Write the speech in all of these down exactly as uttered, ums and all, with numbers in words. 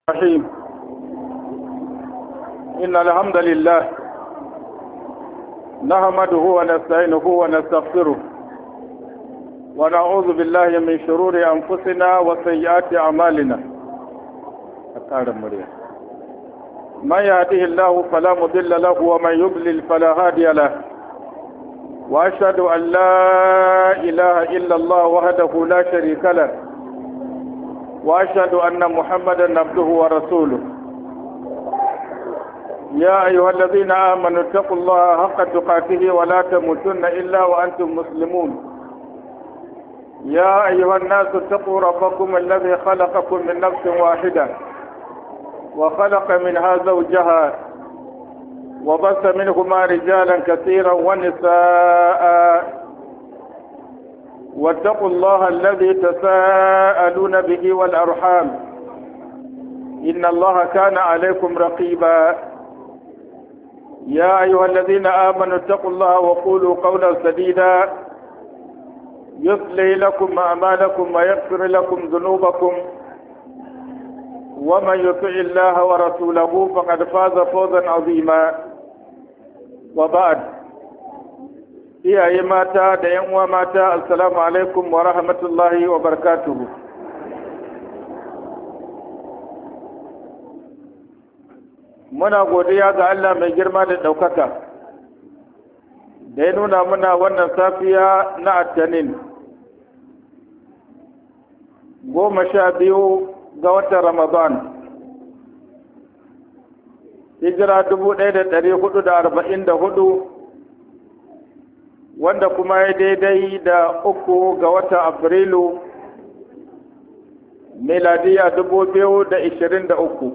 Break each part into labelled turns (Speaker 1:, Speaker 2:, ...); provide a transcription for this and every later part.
Speaker 1: الرحيم. إن الحمد لله نحمده ونستعينه ونستغفره ونعوذ بالله من شرور أنفسنا وسيئات أعمالنا. من يهده الله فلا مضل له ومن يضلل فلا هادي له، وأشهد أن لا إله إلا الله وحده لا شريك له، وأشهد أن محمدا عبده ورسوله. يا أيها الذين آمنوا اتقوا الله حق تقاته ولا تموتن إلا وأنتم مسلمون. يا أيها الناس اتقوا ربكم الذي خلقكم من نفس واحدة وخلق منها زوجها وبث منهما رجالا كثيرا ونساء، واتقوا الله الذي تساءلون به والأرحام إن الله كان عليكم رقيبا. يا أيها الذين آمنوا اتقوا الله وقولوا قولا سديدا يصلح لكم أعمالكم ويغفر لكم ذنوبكم، ومن يطع الله ورسوله فقد فاز فوزا عظيما. وبعد، iyaye mata da yan uwa mata, assalamu alaikum wa rahmatullahi wa barakatuhu. Muna godiya ga Allah mai girma da ɗaukaka da ya nuna muna wannan safiya na Attanin goma sha biyu ga watan Ramadan, hijira dubu ɗaya da ɗari hudu da arba'in da hudu, wanda kuma ya daidai da uku ga watan Afrilu miladiya dubu biyu da ishirin da uku.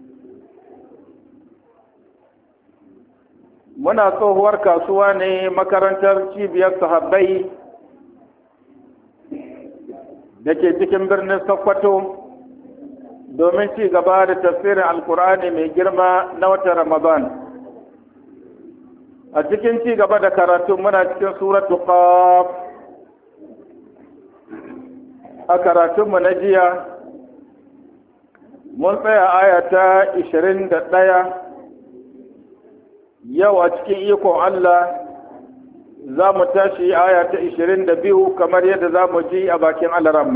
Speaker 1: Muna tsohuwar kasuwa ne makarantar cibiyar sahabbai da ke cikin birnin Sokoto domin ci gaba da tafsirin Alkur'ani mai girma na watan Ramadan. A cikin ci gaba da karatu muna cikin suratu Qaf. A karatunmu na jiya mun tsaya aya ta ishirin da ɗaya. Yau a cikin ikon Allah za mu tashi aya ta ishirin da biyu kamar yadda za mu ji a bakin alaramma.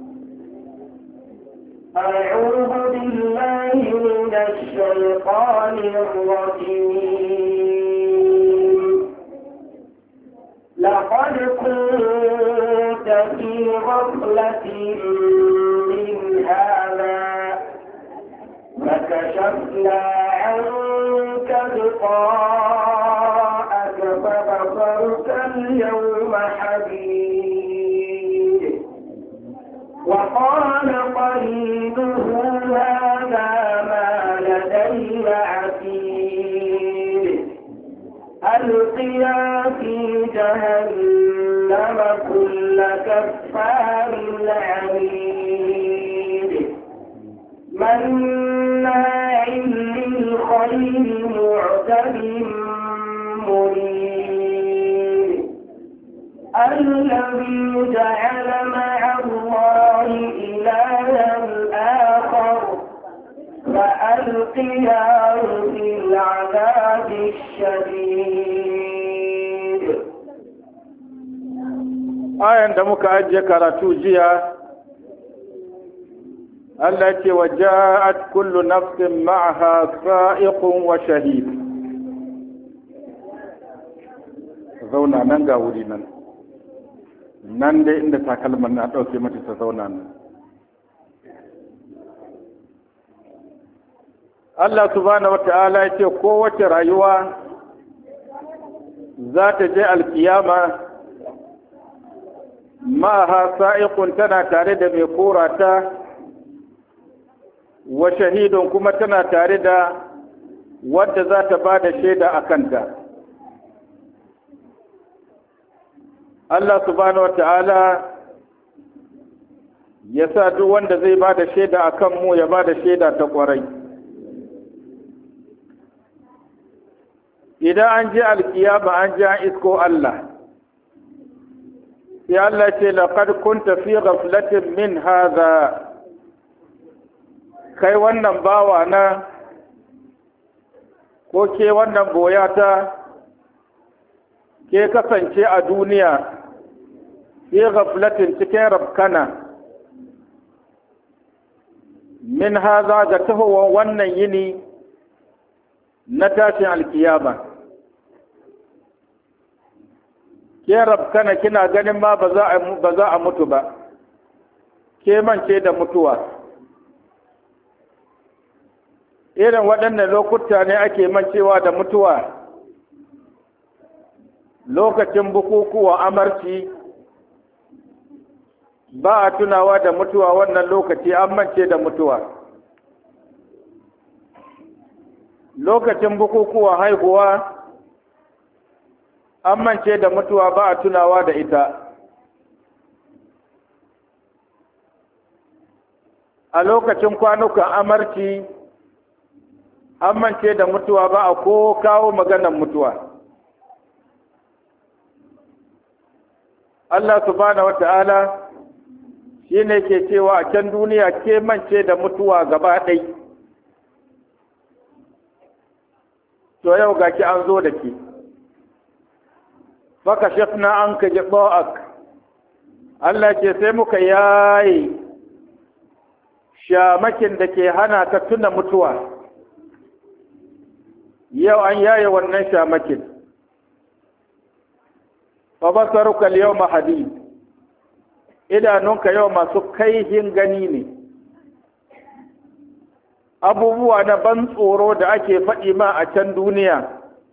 Speaker 2: أعوذ بالله من الشيطان الرجيم. لقد كنت في غفلة من هذا فكشفنا عنك غطاءك فبصرك اليوم حديد. وقال قرينه هذا ما لدي عتيد. ألقيا في جهنم كل كفار عنيد مناع للخير معتد مريب. الذي جعل مع الله إلها آخر فألقياه في العذاب الشديد.
Speaker 1: آية دمك أجي كراتو جيا التي وجاءت كل نفس معها سائق وشهيد. zauna nan ga wuri nan nan dai inda takalman na ɗauke mata ta zauna nan. Allah subhanahu wata'ala ya ce kowace rayuwa za ta je alkiyama ma'aha sa'iqun, tana tare da mai korata, wa shahidun kuma tana tare da wadda za ta ba da shaida a kanta. Allah subhanahu wata'ala ya sa duk wanda zai ba da shaida a kanmu ya ba da shaida ta ƙwarai. Idan an je alkiyama an je an isko Allah, sai Allah ce laqad kunta fi ghaflatin min hadha kai wannan bawa na ko ke wannan boyata ke kasance a duniya fi ghaflatin cikin rabkana min haza ga tahowar wannan yini na tashin alkiyama. Ke rabkana kina ganin ma ba za a mutu ba, ke mance da mutuwa. Irin waɗannan lokuta ne ake mancewa da mutuwa, lokacin bukukuwa amarci ba a tunawa da mutuwa, wannan lokaci an mance da mutuwa. Lokacin bukukuwa haihuwa an mance da mutuwa, ba a tunawa da ita. A lokacin kwanukan amarci an mance da mutuwa, ba a ko kawo maganar mutuwa. Allah subhanahu wata'ala shi ne ke cewa a can duniya ke mance da mutuwa gaba ɗai. To yau ga ki an zo da ke. Faka shafna an ka ji ɓo'ak. Allah ce sai muka yaye shamakin da ke hana ta tuna mutuwa. Yau an yaye wannan shamakin. Fa basaruka al-yawma hadid. Idanunka yau masu kaihin gani ne. Abubuwa na ban tsoro da ake faɗi ma a can duniya,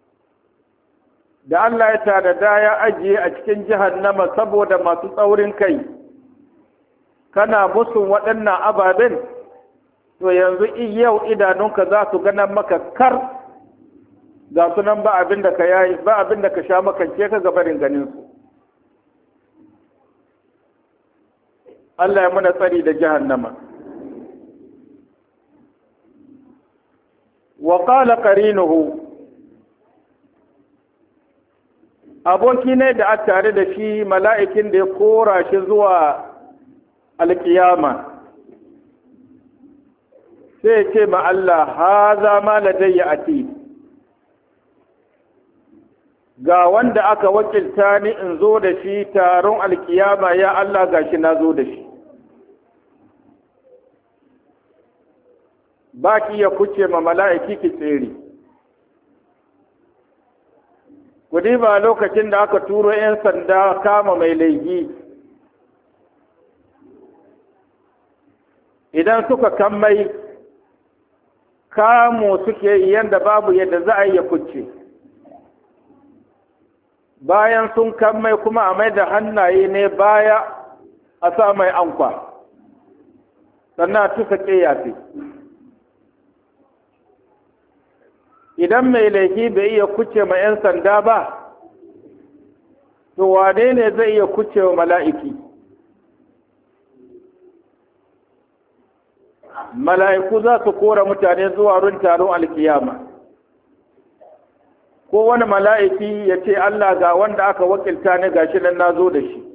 Speaker 1: da Allah ya tada ya ajiye a cikin jahannama saboda masu tsaurin kai, kana musun waɗannan ababen, to yanzu yau idanunka za su ganan maka kar, ga sunan ba abin da ka yayi, ba abin da ka sha makance ka gabarin ganinsu. Allah ya muna tsari da jahannama. Wa qala qarinuhu, aboki ne da aka tare da shi mala'ikin da ya kora shi zuwa alkiyama, sai ce ma Allah, haza ma ladayya ati, ga wanda aka wakilta ni in zo da shi taron alkiyama, ya Allah gashi na zo da shi. Ba ki ya kuce ma mala'iki ki tsere. Kudi ba lokacin da aka turo ‘yan sanda kama mai laifi, idan suka kammai kamo suke yadda babu yadda za a yi ya kuce. Bayan sun kammai kuma a mai da hannaye ne baya a sa mai ankwa, sannan a tuka ƙeyafi. Idan mai laifi bai iya kuce ma ‘yan sanda ba, to wane ne zai iya kuce wa mala'iki? Mala'iku za su kora mutane zuwa run taron alkiyama. Ko wani mala'iki ya ce, Allah ga wanda aka wakilta ne gashi nan na zo da shi.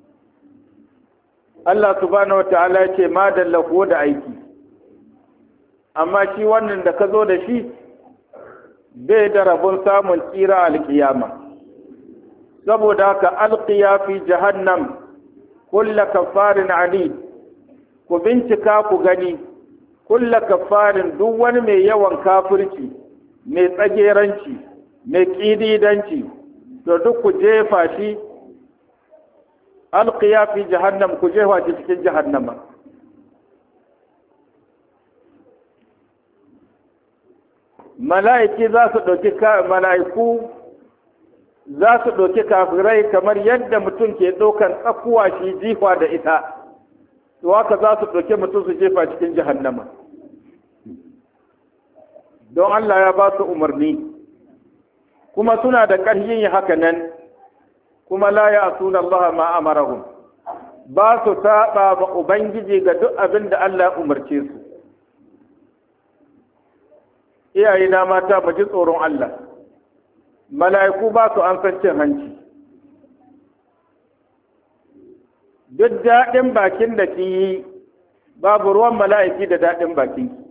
Speaker 1: Allah subhanahu wa ta'ala ya ce, ma dalla da aiki. Amma shi wannan da ka zo da shi, bai da rabon samun tsira alkiyama, saboda haka alqiya fi jahannam kulla kafarin anid, ku bincika ku gani kulla kafarin duk wani mai yawan kafirci, mai tsageranci, mai ƙididanci, to duk ku jefa shi alqiya fi jahannam, ku jefa shi cikin jahannama. Mala'iki za su ɗauki mala'iku za su ɗauki kafirai kamar yadda mutum ke ɗaukan tsakuwa shi jifa da ita, to haka za su ɗauki mutum su jefa cikin jahannama. Don Allah ya ba su umarni, kuma suna da ƙarfin yin haka nan, kuma la ya suna Allah ma amarahum, ba su saɓa ba Ubangiji ga duk abin da Allah ya umarce su. Iyayena mata mu ji tsoron Allah, mala'iku ba su an san cin hanci. Duk daɗin bakin da ki yi, babu ruwan mala'iki da daɗin bakin ki.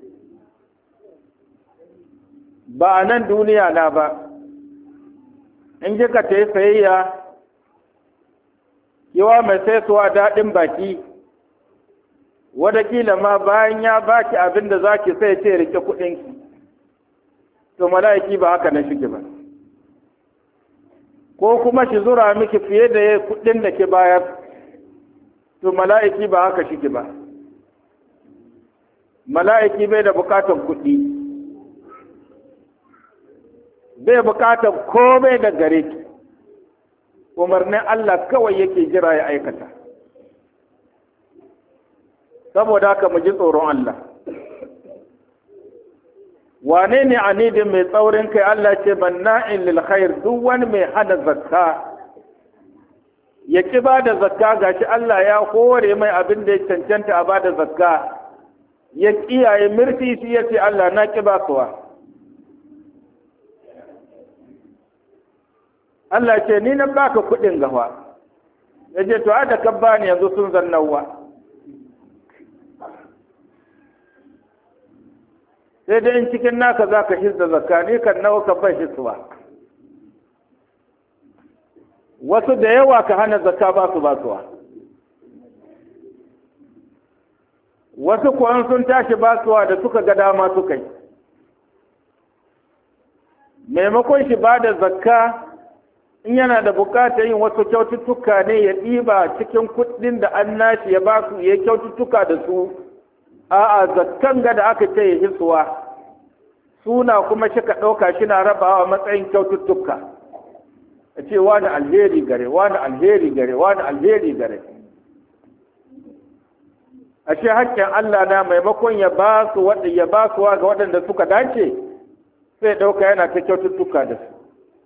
Speaker 1: ba a nan duniya na ba. In kika ta yi sayayya yawa mai sai suwa daɗin baki, wadakila ma bayan ya baki abin da za ki sai ce rike kuɗinki, to mala'iki ba haka na shige ba. Ko kuma shi zura miki fiye da kuɗin da ke bayar, to mala'iki ba haka shige ba. Mala'iki bai da bukatar kuɗi, bai bukatar komai da gare ki, umarnin Allah kawai yake jira ya aikata. Saboda haka mu ji tsoron Allah. Wane ne anidin mai tsaurin kai? Allah ce manna'in lil khair, duk wani mai hana zakka ya ki ba da zakka, gashi Allah ya hore mai abin da ya cancanta a ba da zakka, ya kiyaye mirti shi ya ce Allah na ki ba kuwa. Allah ce ni na baka kuɗin gawa, ya ce to da ka bani yanzu sun zannawa. Sai dai in cikin naka za ka hizda zakka, ni kan nawa ka bai hisuwa. Wasu da yawa ka hana zakka ba su ba suwa. Wasu kuwa sun tashi ba suwa da suka ga dama suka yi. Maimakon shi ba da zakka, in yana da bukatar yin wasu kyaututtuka ne ya ɗiba cikin kuɗin da an nashi ya ba su ya kyaututtuka da su, a'a zakkan ga da aka ce ya hisuwa suna kuma shi ka ɗauka shi na rabawa matsayin kyaututtuka, a ce wani alheri gare wani alheri gare wani alheri gare. A ce haƙƙin Allah na maimakon ya ba su ya ba su ga waɗanda suka dace, sai ɗauka yana ta kyaututtuka da su.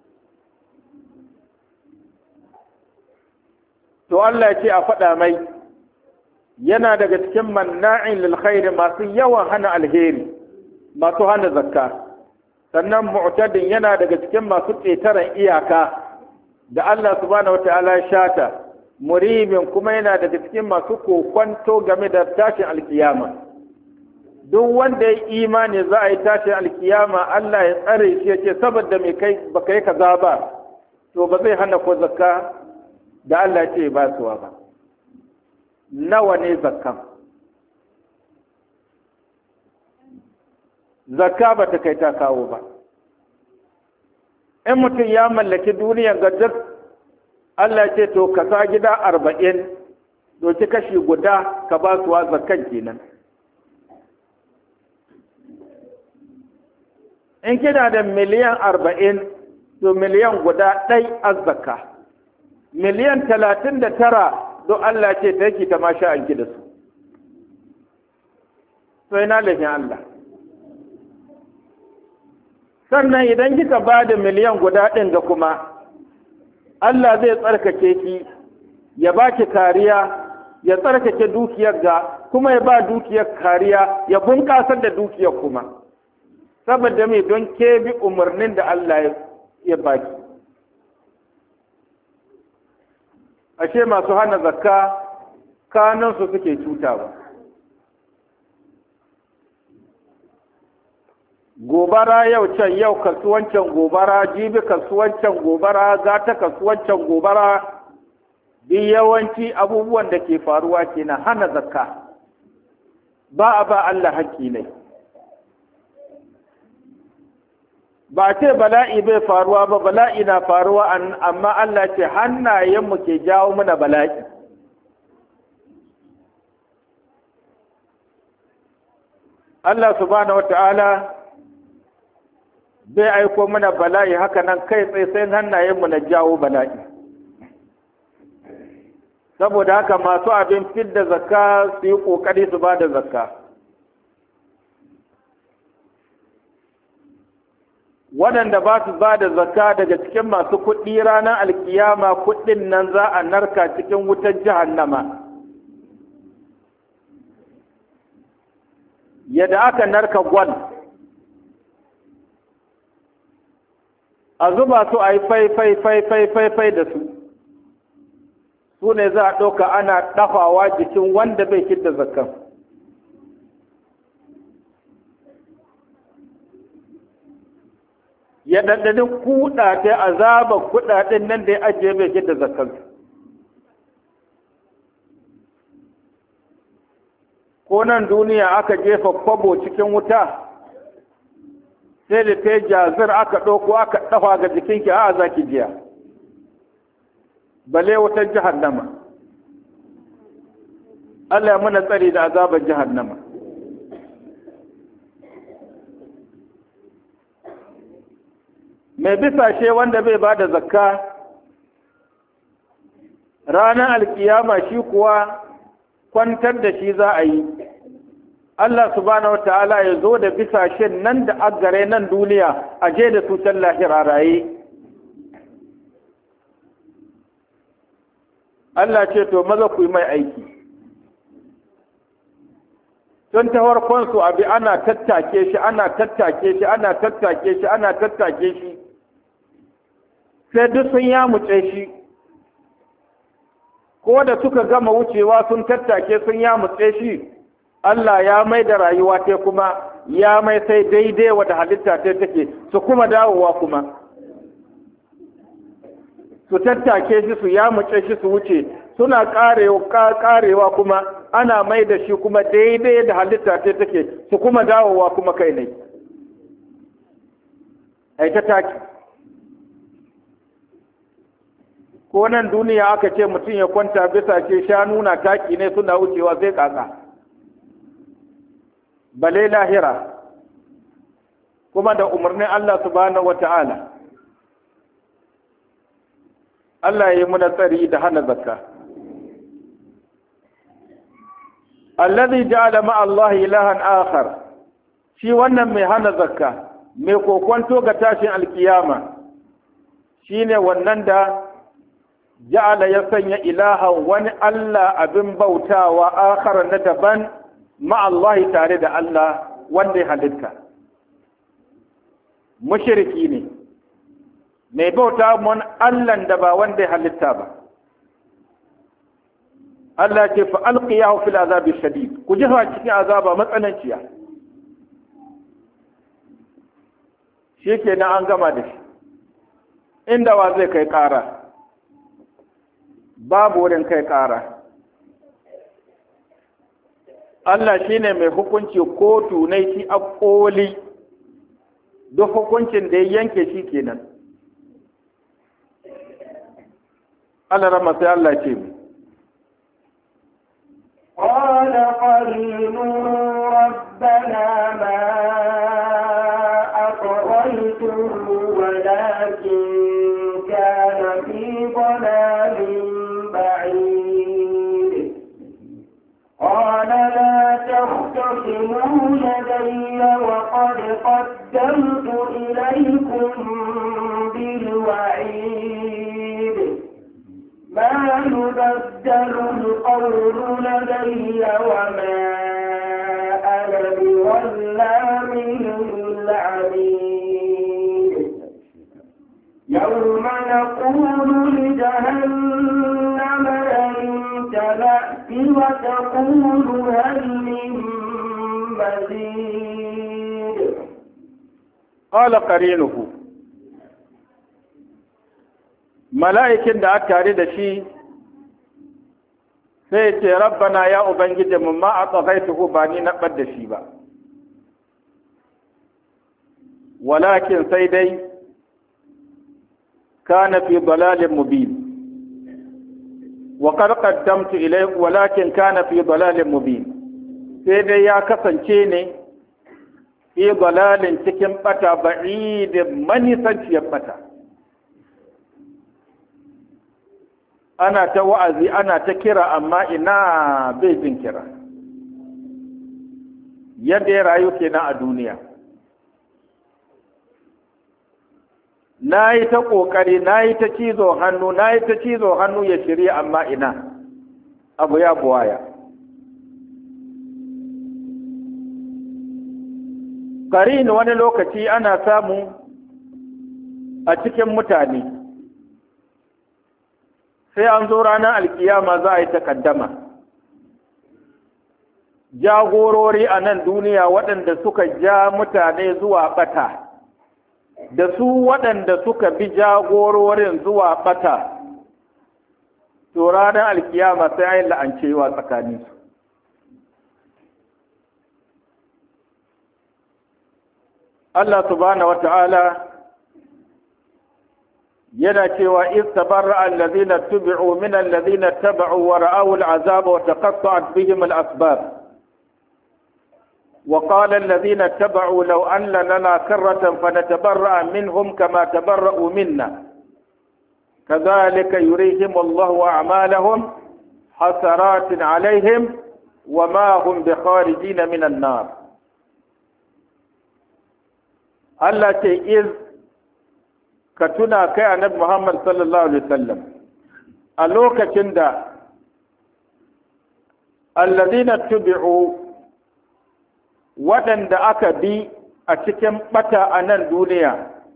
Speaker 1: To Allah ya ce a faɗa mai yana daga cikin manna'in lil khairi, masu yawan hana alheri, masu hana zakka. Sannan mu'tadin yana daga cikin masu ƙetaren iyaka da Allah subhanahu wata'ala ya shata, muribin kuma yana daga cikin masu kokwanto game da tashin alkiyama. Duk wanda ya imani za a yi tashin alkiyama, Allah ya tsare shi ya ce saboda mai kai baka yi kaza ba, to ba zai hana ko zakka da Allah ce ba suwa ba. Nawa ne zakkan? Zakka ba ta kai ta kawo ba. In mutum ya mallaki duniyar ga duk, Allah ce to ka sa gida arba'in, doki kashi guda ka ba suwa zakkan kenan. In kina da miliyan arba'in, to miliyan guda ɗai azzaka. Miliyan talatin da tara don Allah ce ta yake ta masha an da su. Sai na lahin Allah. Sannan idan kika ba da miliyan guda ɗin ga kuma, Allah zai tsarkake ki, ya ba ki kariya, ya tsarkake dukiyar ga, kuma ya ba dukiyar kariya, ya bunƙasar da dukiyar kuma. Saboda mai don ke bi umarnin da Allah ya baki. Ashe masu hana zakka kanansu suke cutawa. Gobara yau can, yau kasuwancan gobara, jibi kasuwancan gobara, gata kasuwancan gobara, duk yawanci abubuwan da ke faruwa kenan hana zakka. Ba a ba Allah haƙƙi ne. Ba ce bala'i bai faruwa ba, bala'i na faruwa, amma Allah ce hannayenmu ke jawo mana bala'i. Allah subhanahu wata'ala bai aiko mana bala'i haka nan kai tsaye, sai hannayenmu na jawo bala'i. Saboda haka masu abin fidda zakka su yi ƙoƙari su ba da zakka. Waɗanda ba su ba da zakka daga cikin masu kuɗi ranar alkiyama, kuɗin nan za a narka cikin wutar jahannama. Yadda aka narka gwal, a zuba su a yi fai fai fai fai fai fai da su, su ne za a ɗauka ana ɗafawa jikin wanda bai fidda zakkan. ya ɗanɗani kuɗa ta azaba kuɗaɗen nan da ya ajiye bai da zakar. Ko nan duniya aka jefa kwabo cikin wuta sai da ta jazir aka ɗauko aka ɗafa ga jikinki a za ki jiya, bale wutar jahannama. Allah ya muna tsari da azabar jahannama. Mai bisashe wanda bai ba da zakka ranar alkiyama shi kuwa kwantar da shi za a yi. Allah subhanahu wa ta'ala ya zo da bisashen nan da agare nan duniya a je da su can lahira raye. Allah ce to maza ku yi mai aiki. Tun ta farkonsu abi ana tattake shi, ana tattake shi, ana tattake shi, ana tattake shi. Sai duk sun yamuce shi. Ko da suka gama wucewa sun tattake sun yamutse shi, Allah ya mai da rayuwa ta kuma ya mai sai daidai wata halitta ta take su kuma dawowa kuma. Su tattake shi su yamutse shi su wuce suna karewa kuma ana mai da shi kuma daidai da halitta ta take su kuma dawowa kuma kai ne. Ai ta taki. Ko nan duniya aka ce mutum ya kwanta bisa ce shanu na taki ne suna wucewa zai kaka. Bale lahira kuma da umarnin Allah subhanahu wata'ala. Allah ya yi muna tsari da hana zakka. Allazi ja'ala ma'a Allah ilahan akhar. Shi wannan mai hana zakka, mai kokonto ga tashin alkiyama, shine wannan da ja'ala ya sanya ilahan wani Allah abin bautawa akhar na daban ma'allahi tare da Allah wanda ya halitta. Mushriki ne, mai bauta mun Allahn da ba wanda ya halitta ba. Allah ce fa alqiyahu fil azabi shadid, ku jefa cikin azaba matsananciya. Shi kenan an gama da shi. Inda wa zai kai ƙara? Babu wurin kai ƙara. Allah shi ne mai hukunci kotu na shi a ƙoli, duk hukuncin da ya yanke shi kenan. Allah rama sai Allah ce mu.
Speaker 2: قال قرينه ربنا ما أطغيته ولكن كان في ضلال بعيد. قال لا تختصموا لدي وقد قدمت إليكم بالوعيد ما يبدل القول لدي وما أنا بظلام للعبيد. يوم نقول لجهنم هل امتلأت وتقول هل من مزيد.
Speaker 1: قال قرينه mala'ikin da aka tare da shi sai ce rabbana ya ubangiji mun ma a tsagaituhu ba ni na ɓad da shi ba, walakin sai dai kana fi dalalin mubin wa qad qaddamtu ilayhi walakin kana fi dalalin mubin, sai dai ya kasance ne fi dalalin cikin bata ba'idin manisanciyar bata. Ana ta wa'azi ana ta kira amma ina bai jin kira, yadda ya rayu kenan a duniya. Na yi ta ƙoƙari, na yi ta cizo hannu, na yi ta cizo hannu ya shirya amma ina abu ya buwaya. Ƙarin wani lokaci ana samu a cikin mutane. Sai an zo ranar alkiyama za a yi takaddama. Jagorori a nan duniya waɗanda suka ja mutane zuwa ɓata, da su waɗanda suka bi jagororin zuwa ɓata, to ranar alkiyama sai ayi la'ancewa tsakaninsu. Allah subhanahu wata'ala yana cewa iz tabarra'a allazina tubi'u min allazina taba'u wa ra'aw al'azaba wa taqatta'at bihim al'asbab wa qala allazina taba'u law anna lana karratan fanatabarra'a minhum kama tabarra'u minna kadhalika yurihim Allahu a'malahum hasaratin 'alayhim wa ma hum bikharijin min an-nar. Allah ce iz ka tuna kai annabi Muhammad sallallahu alaihi wasallam a lokacin da allazina tubi'u waɗanda aka bi a cikin bata a nan duniya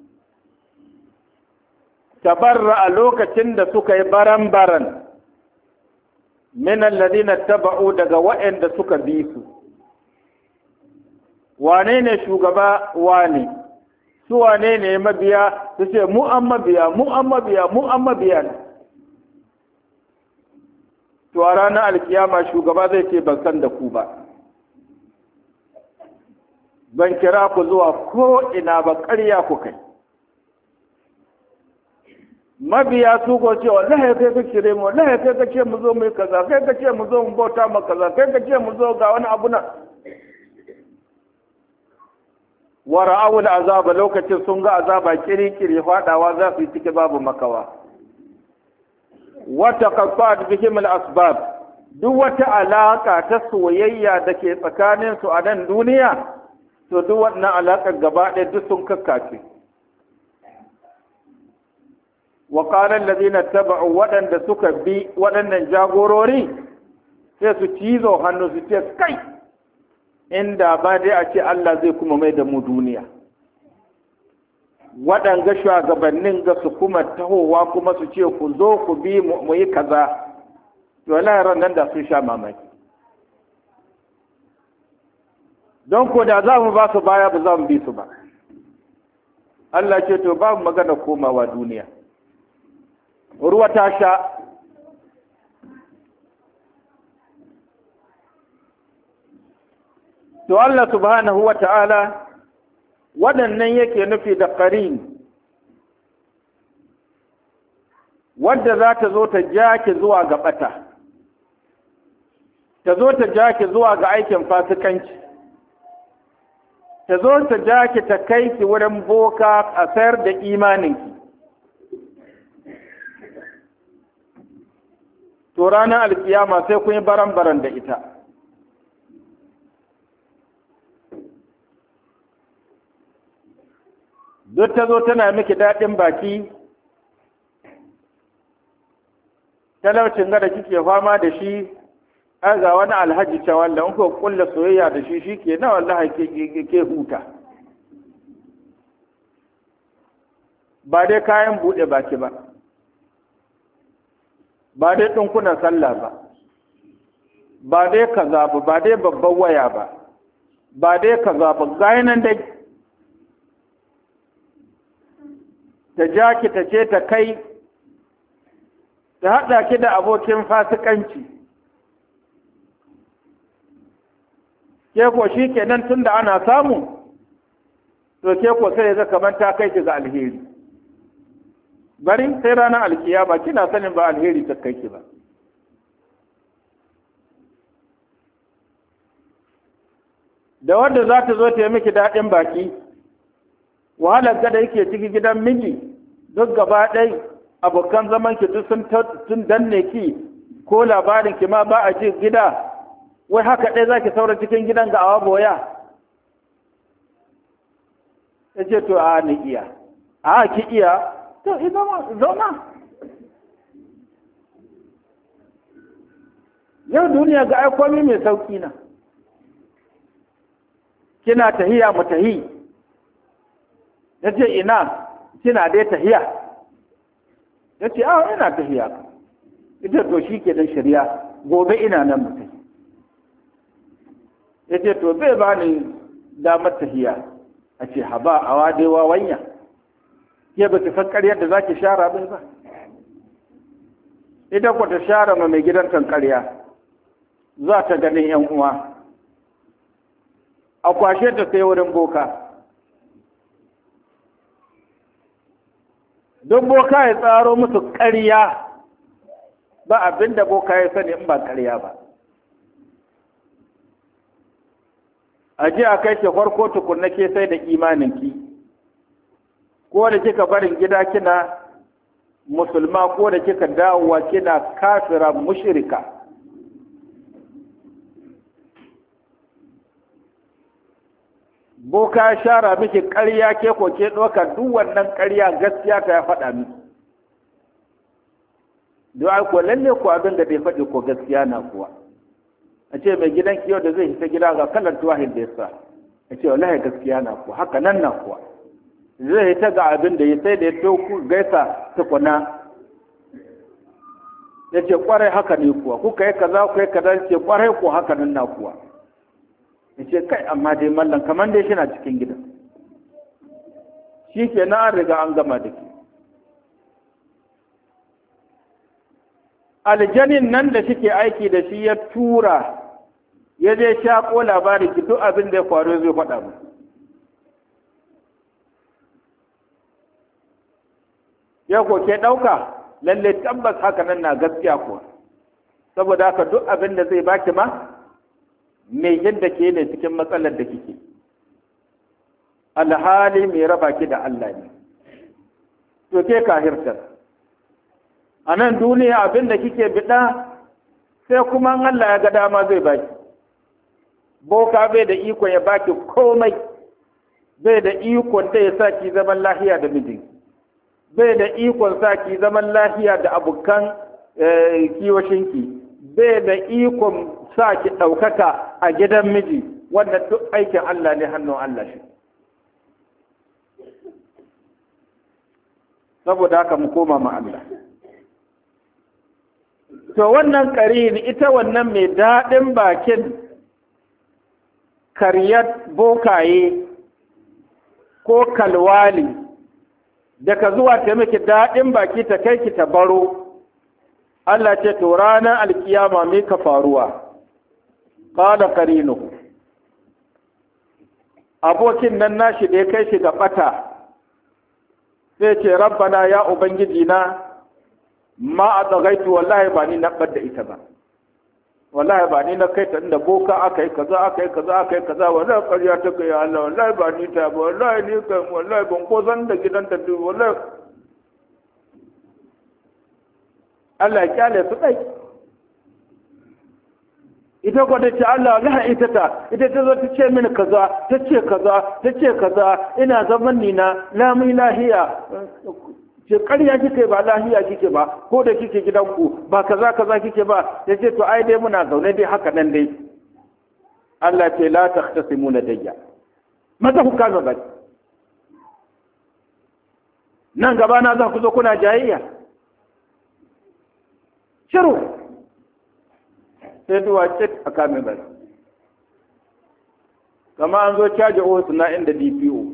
Speaker 1: tabarra a lokacin da suka yi baran-baran min allazina taba'u daga waɗanda suka bi su. Wane ne shugaba? Wane su wane ne mabiya? Su ce mu an mabiya, mu an mabiya, mu an mabiya. To a ranar alkiyama shugaba zai ce ban san da ku ba, ban kira ku zuwa ko ina ba, ƙarya ku kai. Mabiya su ko ce wallahi kai ka kire mu, wallahi kai ka ce mu zo mu yi kaza, kai ka ce mu zo mu bauta mu kaza, kai ka ce mu zo ga wani abu na. Wa ra'awul azaba lokacin sun ga azaba kiri-kiri fadawa za su yi cike babu makawa. Wata qaffat bihim al-asbab, duk wata alaka ta soyayya da ke tsakanin su a nan duniya, to duk wannan alakar gaba ɗaya duk sun kakkace. Wa qala allazina taba'u waɗanda suka bi waɗannan jagorori sai su cizo hannu su ce kai inda ba dai a ce Allah zai kuma mai da mu duniya, waɗanga shugabannin ga su kuma tahowa kuma su ce ku zo ku bi mu yi kaza, to wallahi nan da sun sha mamaki. Don ko da za mu ba su baya ba za mu bi su ba. Allah ce to babu magana komawa duniya, ruwa ta sha. To Allah subhanahu wa ta'ala waɗannan yake nufi da ƙarin, wadda za ta zo ta ja ki zuwa ga ɓata, ta zo ta ja ki zuwa ga aikin fasikanci, ta zo ta ja ki ta kai ki wurin boka a sayar da imaninki. To ranar alkiyama sai kun yi baran-baran da ita. Duk ta zo tana miki daɗin baki, talaucin ga da kike fama da shi, ai ga wani alhaji ta wanda in ko kulla soyayya da shi shi ke na wallahi ke, ke huta. Ba dai kayan buɗe baki ba, ba dai ɗinkunan sallah ba, ba dai kaza ba, ba dai babban waya ba, ba dai kaza ba, ga nan dai. Ta ja ki ta ce ta kai, ta haɗa ki da abokin fasikanci, ke ko shi kenan tun da ana samu, to ke ko sai ga kamar ta kai ki ga alheri. Bari sai ranar alkiyama kina sanin ba alheri ta kai ki ba. Da wanda za ta zo ta yi miki daɗin baki, wahalar gada yake ciki gidan miji duk gaba ɗai abokan zaman ki duk sun danne ki, ko labarin ki ma ba a ji gida, wai haka ɗai za ki saura cikin gidan ga awa boya. Ya ce to a ni iya, a ki iya, to ina ma zauna. Yau duniya ga aikomi mai sauƙi na, kina tahiya mu tahi. Ya ce ina, kina dai tahiya. Ya ce awa ina tahiya. Ita to shi ke da shirya, gobe ina nan mutum. Ya ce to zai ba ni damar tahiya. A ce haba awa dai wawanya, ke ba ki san ƙaryar da za ki share mai ba idan ku ta share ma mai gidan ƙarya za ta ganin yan uwa a kwashe ta sai wurin boka don boka ya tsaro musu ƙarya ba abin da boka ya sani in ba ƙarya ba a ji a kai ki farko tukunna ke sai da imaninki ko da kika barin gida kina musulma ko da kika dawowa kina kafira mushrika boka shara miki ƙarya ke ko ke ɗauka duk wannan ƙarya gaskiya ta ya faɗa miki don ai ko lalle ko abin da bai faɗi ko gaskiya na kuwa a ce mai gidan kiyo da zai hita gida ga kalan tuwahin da ya sa a ce wallahi gaskiya na kuwa haka nan na kuwa zai hita ga abin da ya sai da ya toku gaisa tukuna ya ce kwarai haka ne kuwa kuka yi kaza kuka yi kaza ya ce kwarai ko haka nan na kuwa ya ce kai amma dai mallan kamar dai shi na cikin gidan shi ke na an riga an gama da ke aljanin nan da shike aiki da shi ya tura ya je shaƙo labari ki duk abin da ya faru zai faɗa mu ya ko ke ɗauka lalle tabbas haka nan na gaskiya kuwa saboda haka duk abin da zai baki ma mai yadda ke ne cikin matsalar da kike alhali mai raba ki da Allah ne to ke kahirtar a nan duniya abin da kike biɗa sai kuma Allah ya ga dama zai baki boka bai da ikon ya baki komai bai da ikon da ya sa ki zaman lahiya da mijin bai da ikon sa ki zaman lahiya da abokan kiwoshinki bai da ikon sa ki ɗaukaka a gidan miji wannan duk aikin Allah ne hannun Allah shi saboda haka mu koma ma Allah to wannan ƙarin ita wannan mai daɗin bakin karyar bokaye ko kalwali daga zuwa ta miki daɗin baki ta kai ki ta baro Allah ce to ranar alkiyama me ka faruwa qala qarinu abokin nan nashi da ya kai shi ga bata sai ce rabbana ya ubangiji na ma a tsagaitu wallahi ba ni na da ita ba wallahi ba ni na kai ta inda boka aka yi kaza aka yi kaza aka yi kaza wallahi ƙarya ta kai Allah wallahi ba ni ta ba wallahi ni kai wallahi ban ko zan da gidan ta duk wallahi Allah ya kyale su dai ita ko ta ce Allah wallahi ita ta ita ta zo ta ce mini kaza ta ce kaza ta ce kaza ina zaman ni na lamun lahiya ce ƙarya kike ba lahiya kike ba ko da kike gidanku ba kaza kaza kike ba ya ce to ai dai muna zaune dai haka nan dai Allah ce la takhtasimu ladayya maza ku kama ba nan gaba na za ku zo kuna jayayya shiru sai duwa ce a kame ba kama an zo caji ofis na inda D P O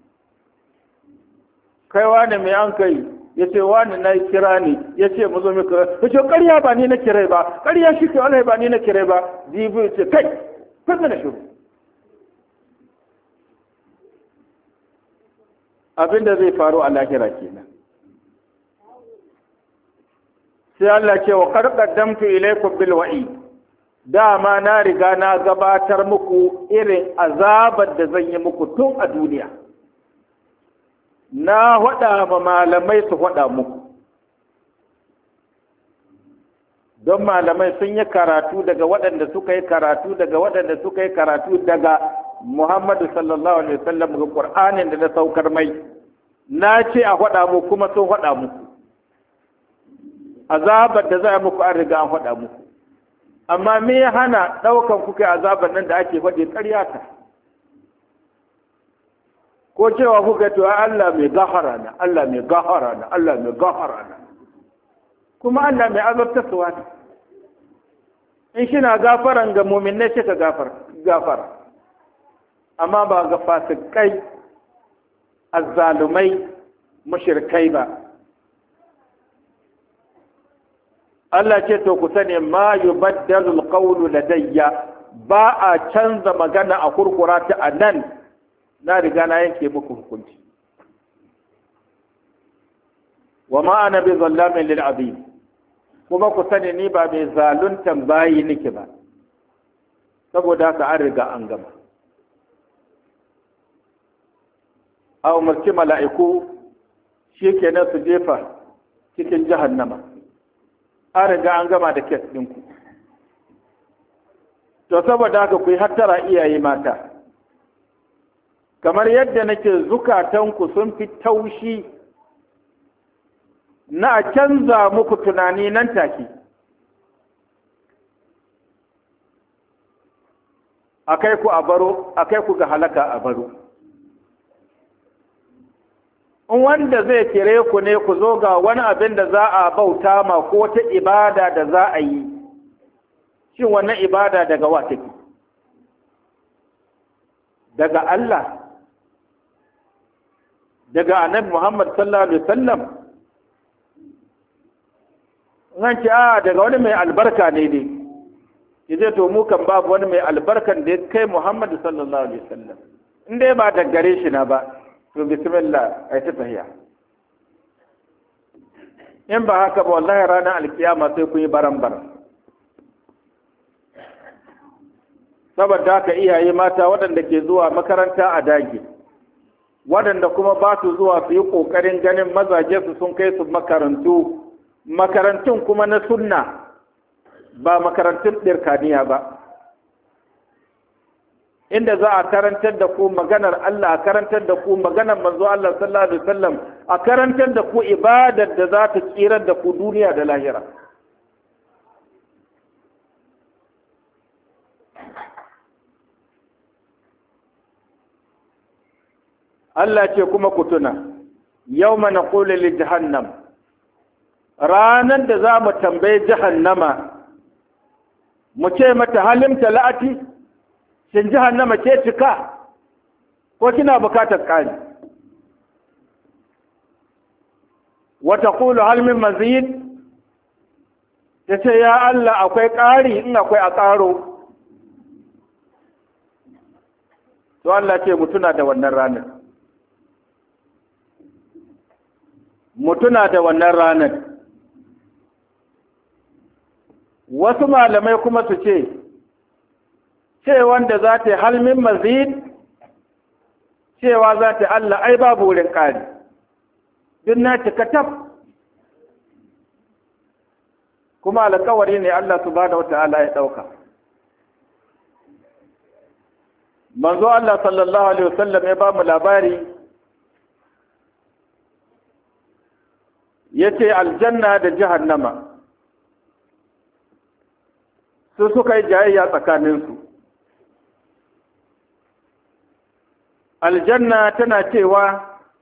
Speaker 1: kai wani mai an kai ya ce wani na kira ni ya ce mu zo mu kira ya ce ƙarya ba ni na kira ba ƙarya shi ke wani ba ni na kira ba jibi ya ce kai kusa da shuru abinda zai faru a lahira kenan sai Allah ce wa qad qaddamtu ilaykum bil wa'i dama na riga na gabatar muku irin azabar da zan yi muku tun a duniya na faɗa ma malamai su faɗa muku don malamai sun yi karatu daga waɗanda suka yi karatu daga waɗanda suka yi karatu daga Muhammadu sallallahu alaihi wasallam ga Qur'anin da na saukar mai na ce a faɗa muku kuma sun faɗa muku azabar da za a muku an riga an faɗa muku amma me ya hana ɗaukan kuka azabar nan da ake faɗi ƙarya ta ko cewa kuka to Allah mai gafara na Allah mai gafara na Allah mai gafara na kuma Allah mai azabtarwa ne in shi na gafaran ga mu'minai shi ka gafar gafara amma ba ga fasikai azzalumai mushrikai ba. Allah ce to ku sani ma yubaddalu alqawlu ladayya, ba a canza magana a kurkura ta anan, na riga na yanke muku hukunci. Wa ma ana bi zallamin lil abid, kuma ku sani ni ba mai zaluntan bayi nake ba, saboda haka an riga an gama. A umarci mala'iku shi kenan su jefa cikin jahannama, an riga an gama da kes ɗinku. To saboda haka ku yi hattara iyaye mata, kamar yadda nake zukatanku sun fi taushi na a canza muku tunani nan take, a kai ku a baro, a kai ku ga halaka a baro. In wanda zai kire ku ne ku zo ga wani abin da za a bauta ma ko ta ibada da za a yi, shin wannan ibada daga wa take? Daga Allah, daga annabi Muhammad sallallahu alaihi wasallam? Nan ce a daga wani mai albarka ne ne, ki zai to mu kan babu wani mai albarkan da ya kai Muhammad sallallahu alaihi wasallam, in dai ba da gare shi na ba, to bismillah ai ta tahiya. In ba haka ba wallahi ranar alkiyama sai ku yi baran-baran. Saboda haka iyaye mata waɗanda ke zuwa makaranta a dage, waɗanda kuma ba su zuwa su yi ƙoƙarin ganin mazaje su sun kai su makarantu, makarantun kuma na sunna ba makarantun ɗirkaniya ba, inda za a karantar da ku maganar Allah, a karantar da ku maganar manzo Allah sallallahu alaihi wasallam, a karantar da ku ibadar da za ta tsirar da ku duniya da lahira. Allah ce kuma ku tuna, yawma naqulu li jahannam, ranar da za mu tambaye jahannama, mu ce mata halim talati, shin jahannama ke cika ko kina bukatar ƙari? Wa taqulu hal min mazid, ta ce ya Allah akwai ƙari, in akwai a ƙaro. To Allah ce mu tuna da wannan ranar. Mu tuna da wannan ranar. Wasu malamai kuma su ce, ce wanda za ta yi halmin mazid, cewa za ta Allah ai babu wurin ƙari, duk na cika tab. Kuma alƙawari ne Allah subhanahu wa ta'ala ya ɗauka. Manzo Allah sallallahu alaihi wasallam ya ba mu labari, ya ce aljanna da jahannama su suka yi jayayya tsakaninsu. Aljanna tana cewa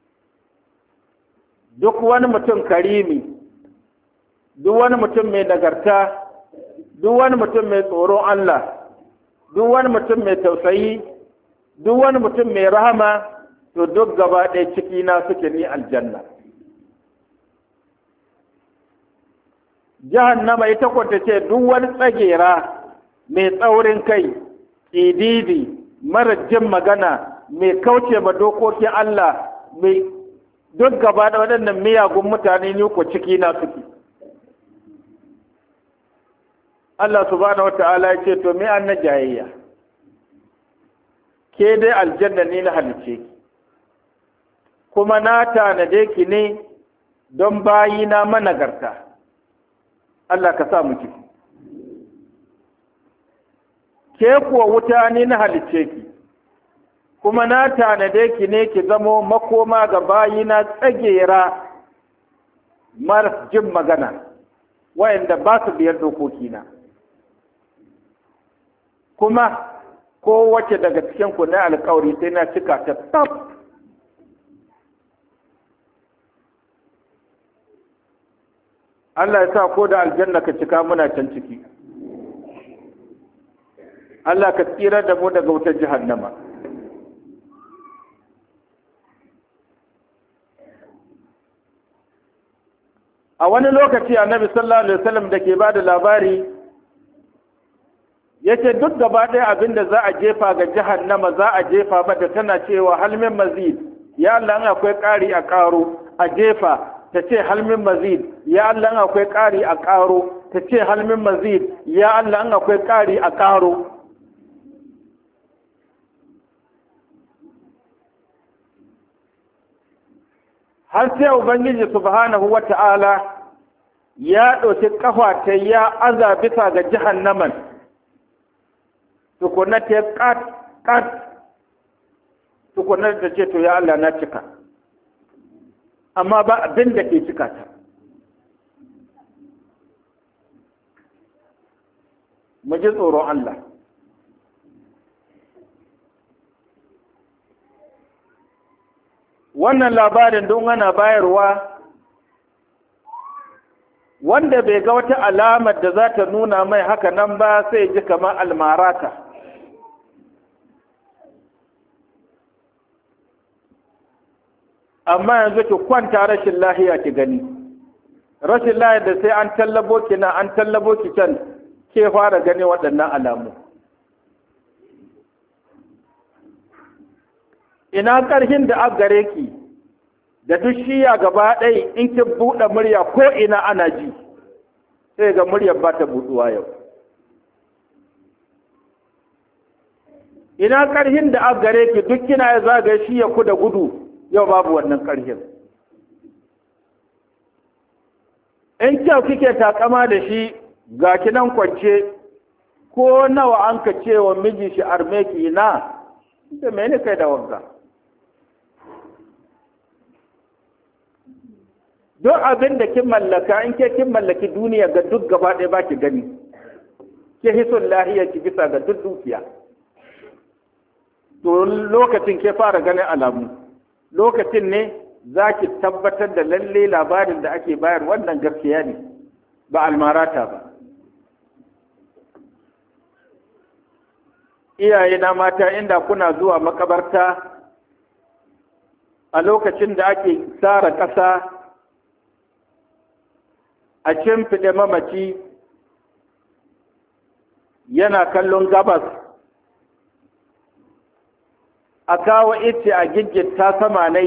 Speaker 1: duk wani mutum karimi, duk wani mutum mai nagarta, duk wani mutum mai tsoron Allah, duk wani mutum mai tausayi, duk wani mutum mai rahama, to duk gaba ɗaya ciki na suke ni aljanna. Jahannama ita kwanta ce duk wani tsagera mai tsaurin kai, ididi, mara jin magana, mai kauce ma dokokin Allah, mai duk gaba da waɗannan miyagun mutane ne ko ciki na suke. Allah subhanahu wata'ala ya ce to me an na jayayya, ke dai aljanna ne na halice ki, kuma na tanade ki ne don bayina managarta. Allah ka sa mu ciki. Ke kuwa wuta ne na halice ki, kuma na tanade ki ne ki zamo makoma ga bayina tsagera mara jin magana, wayanda ba su biyar dokokina. Kuma kowace daga cikin ku na alkawari sai na cika ta tab. Allah ya sa ko da aljanna ka cika muna can ciki. Allah ka tsira da mu daga wutar jahannama. a wani lokaci annabi sallallahu alaihi wasallam da ke bada labari yace duk gaba ɗaya abin da za a jefa ga jahannama za a jefa mata tana cewa halmin mazid ya Allah in akwai ƙari a ƙaro a jefa ta ce halmin mazid ya Allah in akwai ƙari a ƙaro ta ce halmin mazid ya Allah in akwai ƙari a ƙaro. Har sai Ubangiji subhanahu wa ta'ala ya ɗauki ƙafa ta ya aza bisa ga jahannaman tukuna ta ƙat ƙat tukuna ta ce to ya Allah na cika amma ba abin da ke cika ta. Mu ji tsoron Allah. Wannan labarin don ana bayarwa wanda bai ga wata alamar da za ta nuna mai haka nan ba sai ji kamar almarata. Amma yanzu ki kwanta rashin lahiya ki gani. Rashin lahiya da sai an tallabo ki na an tallabo ki can ke fara gani waɗannan alamu. Ina ƙarhin da aka gare ki da duk shiya gaba ɗai in ki buɗe murya ko ina ana ji sai ga muryar ba ta buɗuwa yau. Ina ƙarhin da aka gare ki duk kina ya zagaye shiya ku da gudu yau babu wannan ƙarhin. In kyau kike takama da shi ga kinan kwance ko nawa an ka ce wa miji shi arme ki na da mene kai da wagga. Duk abin da kin mallaka in ke kin mallaki duniya ga duk gaba ɗaya ba ki gani ke hison lahiya ki bisa ga duk dukiya to lokacin ke fara ganin alamu lokacin ne za ki tabbatar da lalle labarin da ake bayar wannan gaskiya ne ba almarata ba. Iyaye na mata inda kuna zuwa makabarta a lokacin da ake tsara ƙasa a cimfiɗe mamaci yana kallon gabas a kawo ice a giggita sama nai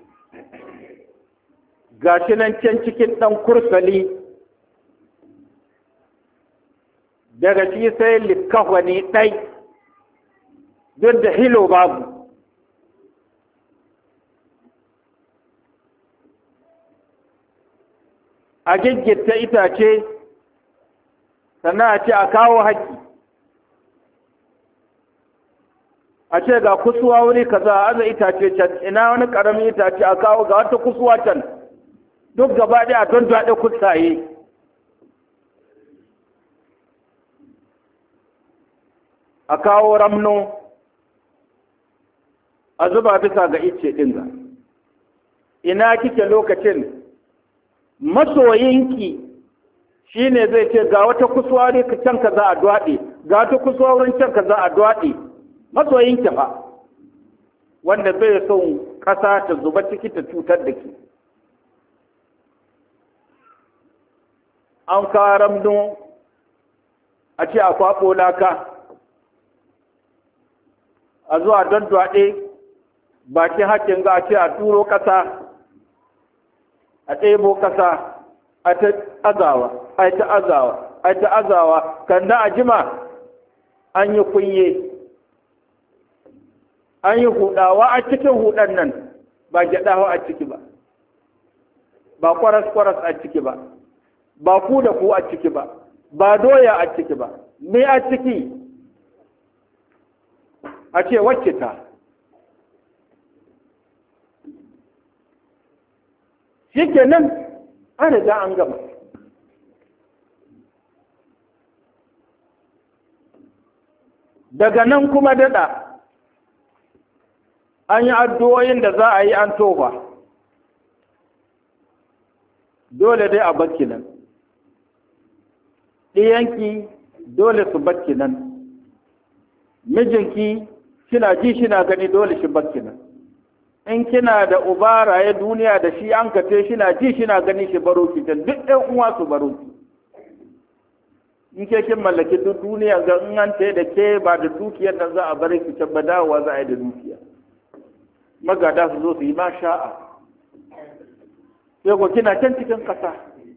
Speaker 1: gashi nan can cikin ɗan kursali daga shi sai likafani ɗai duk da hilo babu. A giggita itace sannan a ce a kawo haƙƙi a ce ga kusuwa wuri kaza a aza itace can ina wani ƙaramin itace a kawo ga wata kusuwa can duk gaba ɗaya a don daɗe kusaye a kawo ramno a zuba bisa ga ice ɗin ga ina kike lokacin masoyinki shi ne zai ce ga wata kusuwa ne can ka za a dwaɗe ga wata kusuwa wurin can ka za a dwaɗe masoyinki fa wanda bai son ƙasa ta zuba ciki ta cutar da ke. An kawo ramno a ce a kwaɓo laka a zuwa don dwaɗe bakin hakkin ga a ce a turo ƙasa a ɗebo ƙasa a ta azawa a ta azawa a ta azawa kan da a jima an yi kunye an yi hudawa a cikin hudan nan ba gyaɗawa a ciki ba ba kwaras-kwaras a ciki ba ba ku da ku a ciki ba ba doya a ciki ba me a ciki a ce wacce ta shi kenan an riga an gama. Daga nan kuma daɗa an yi addu'o'in da za a yi an toba dole dai a bakki nan ɗiyanki dole su bakki nan mijinki shina ji shina gani dole shi bakki nan in kina da uba raye duniya da shi an kace shi na ji shi na gani shi baro ki duk ɗan uwa su baro ki in ke kin mallaki duk duniya ga in an tayi da ke ba da dukiyar nan za a bar ki can ba dawowa za a yi da dukiya magada su zo su yi ma sha'a sai ko kina can cikin kasa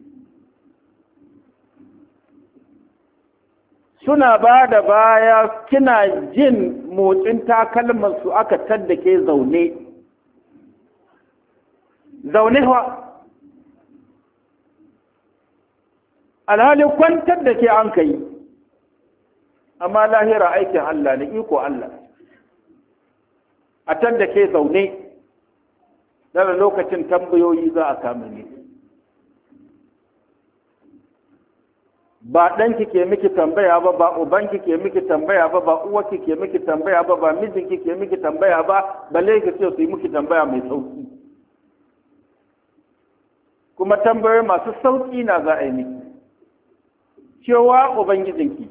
Speaker 1: suna ba da baya kina jin motsin takalman su aka tadda ke zaune zaune wa alhalin kwantar da ke an kai amma lahira aikin Allah ne iko Allah a tan da ke zaune daga lokacin tambayoyi za a kama ne ba ɗanki ke miki tambaya ba ba ubanki ke miki tambaya ba ba uwarki ke miki tambaya ba ba mijinki ke miki tambaya ba balle ki ce su yi miki tambaya mai sauki kuma tambayoyi masu sauki na za a yi miki cewa ubangijinki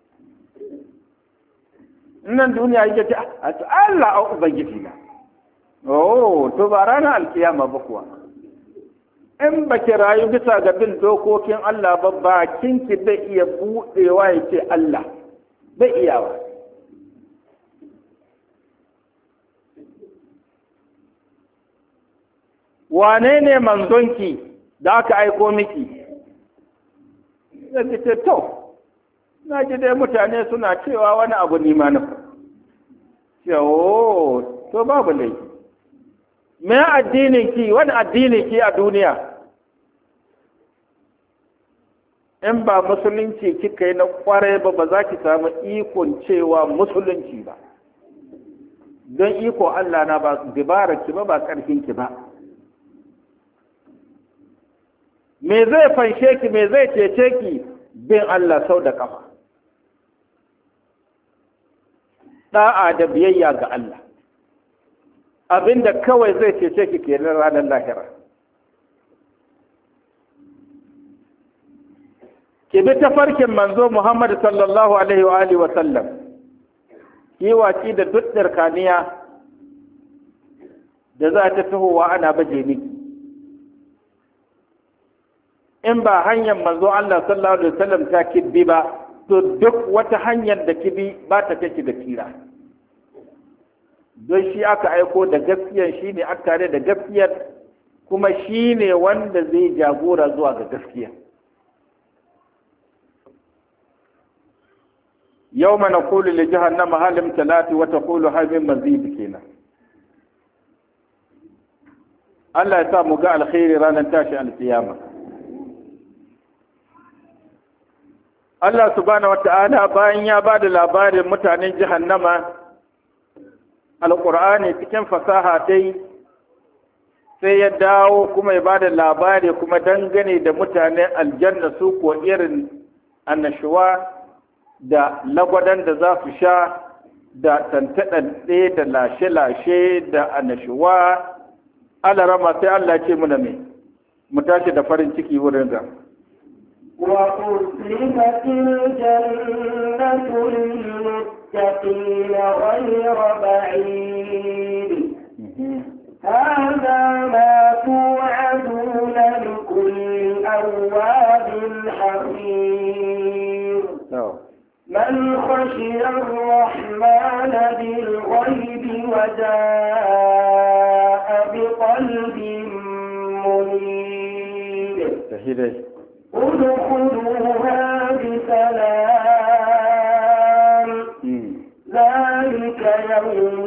Speaker 1: nan duniya yake ce a Allah a ubangiji na oh to ba ranar alkiyama ba kuwa in ba ki rayu bisa ga bin dokokin Allah ba bakinki bai iya buɗewa ya ce Allah bai iyawa wane ne manzonki da aka aiko miki zai ce to na ji dai mutane suna cewa wani abu nima na yawo to babu laifi me addinin ki wani addinin ki a duniya in ba musulunci kika yi na kwarai ba ba za ki samu ikon cewa musulunci ba don iko Allah na ba ki ba ba ƙarfinki ba me zai fanshe ki me zai cece ki bin Allah sau da kafa da'a da biyayya ga Allah abinda kawai zai cece ki kenan ranar lahira ki bi tafarkin manzo Muhammad sallallahu alaihi wa alihi wa sallam ki waci da duk kaniya da za ta tahowa ana baje miki in ba hanyar manzo Allah sallallahu alaihi wa sallam ta kibbi ba to duk wata hanyar da kibi ba ta take da tsira don shi aka aiko da gaskiyar shi ne aka tare da gaskiyar kuma shi ne wanda zai jagora zuwa ga gaskiya yau mana kulu li jahannama halim talati wa taqulu hal min mazid kenan Allah ya sa mu ga alkhairi ranar tashi alkiyama Allah subhanahu wata'ala bayan ya ba da labarin mutanen jahannama alƙur'ani cikin fasaha dai sai ya dawo kuma ya ba da labari kuma dangane da mutanen aljanna su ko irin annashuwa da lagwadan da za su sha da tantaɗaɗɗe da lashe-lashe da annashuwa alarama sai Allah ce muna mai mu tashi da farin ciki wurin ga
Speaker 2: وأزلفت الجنة للمتقين غير بعيد هذا ما توعدون لكل أواب حفيظ من خشي الرحمن بالغيب وجاء بقلب منيب ادخلوها بسلام ذلك يوم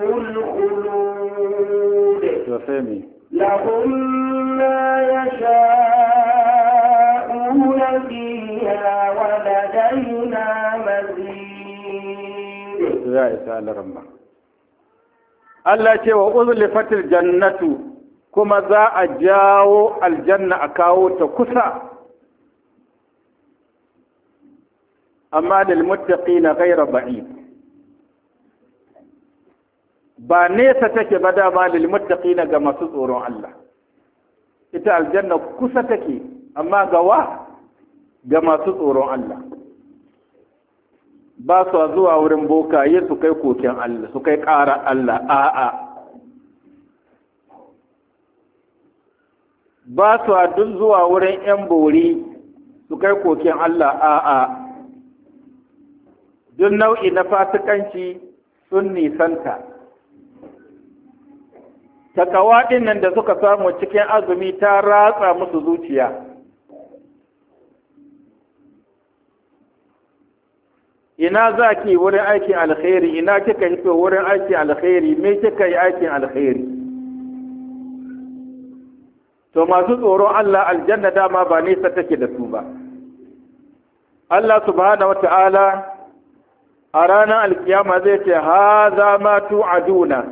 Speaker 2: الخلود لهم ما يشاءون فيها ولدينا مزيد
Speaker 1: يا إسأل ربنا Allah ce wa uzlifatil jannatu kuma za a jawo aljanna a kawo ta kusa amma lil muttaqina ghayra ba'id ba nesa take ba da ma lil muttaqina ga masu tsoron Allah ita aljanna kusa take amma ga wa ga masu tsoron Allah ba su zuwa wurin bokaye su kai koken Allah su kai ƙara Allah a'a ba su duk zuwa wurin ‘yan bori su kai kokin Allah a'a, duk nau'i na fasikanci sun nisanta. Takawa ɗin nan da suka samu cikin azumi ta ratsa musu zuciya. Ina za ki wurin aikin alkhairi, ina kika hito wurin aikin alkhairi, me kika yi aikin alkhairi. To masu tsoron Allah aljanna dama ba nesa take da su ba. Allah subhanahu wata'ala a ranar alkiyama zai ce, ha za ma tu'aduna.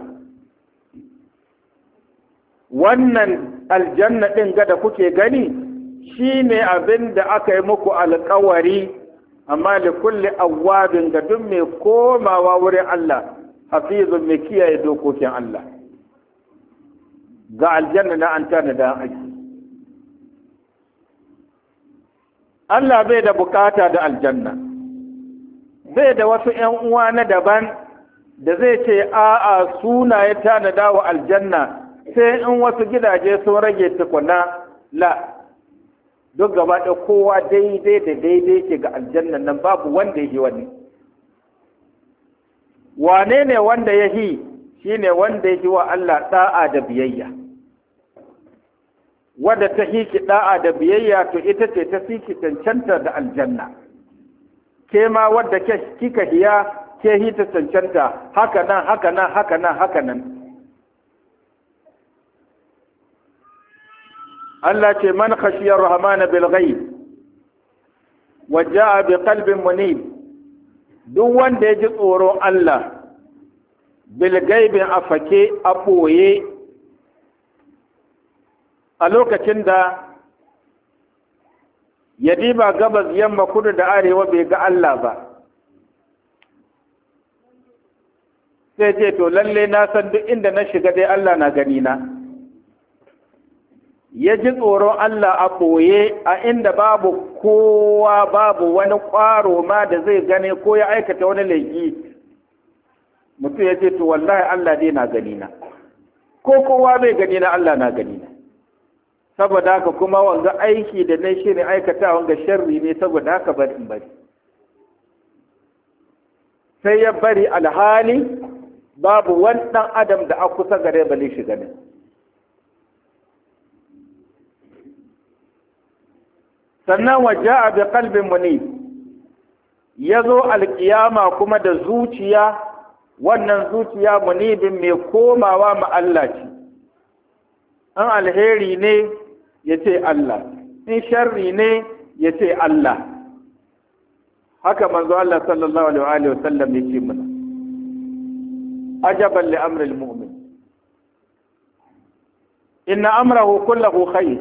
Speaker 1: Wannan aljanna ɗin ga da kuke gani shi ne abin da aka yi muku alkawari, amma da kulle awwabin ga duk mai komawa wurin Allah, hafizun mai kiyaye dokokin Allah. Ga aljanna na an tana da aiki. Allah bai da bukata da aljanna, bai da wasu ‘yan uwa na daban da zai ce a'a suna ya tanada wa aljanna sai in wasu gidaje sun rage tukuna la. Duk gaba da kowa daidai da daidai ke ga aljannan nan, babu wanda ya yi wani. Wane ne wanda ya yi? Shi ne wanda ya yi wa Allah ɗa'a da biyayya. Wadda ta hiki ɗa'a da biyayya to ita ce ta fiki cancanta da aljanna. Ke ma wadda kika hiya ke hita cancanta haka nan haka nan haka nan haka nan. Allah ce man khashiyar rahmana bil ghaib wa jaa bi qalbin munib, duk wanda ya ji tsoron Allah bil ghaibin a fake a boye a lokacin da ya diba gabas yamma kudu da arewa bai ga Allah ba, sai ce to lalle na san duk inda na shiga dai Allah na gani na. Ya ji tsoron Allah a ɓoye a inda babu kowa, babu wani ƙwaro ma da zai gane ko ya aikata wani laifi, mutum ya ce to wallahi Allah dai na gani na, ko kowa bai gani na Allah na gani na. Saboda haka kuma wanga aiki da na shi ne aikata wanga sharri ne, saboda haka bari in bari. Sai ya bari alhali babu wani ɗan adam da a kusa gare bale shi ganin. Sannan waje a bi kalbin muni ya zo alkiyama kuma da zuciya, wannan zuciya munibin mai komawa ma Allah ce. An alheri ne ya ce Allah, in sharri ne ya ce Allah. Haka manzo Allah sallallahu alaihi wa sallam ya ce mana, ajaban li amril mu'min, inna amrahu kullahu khair,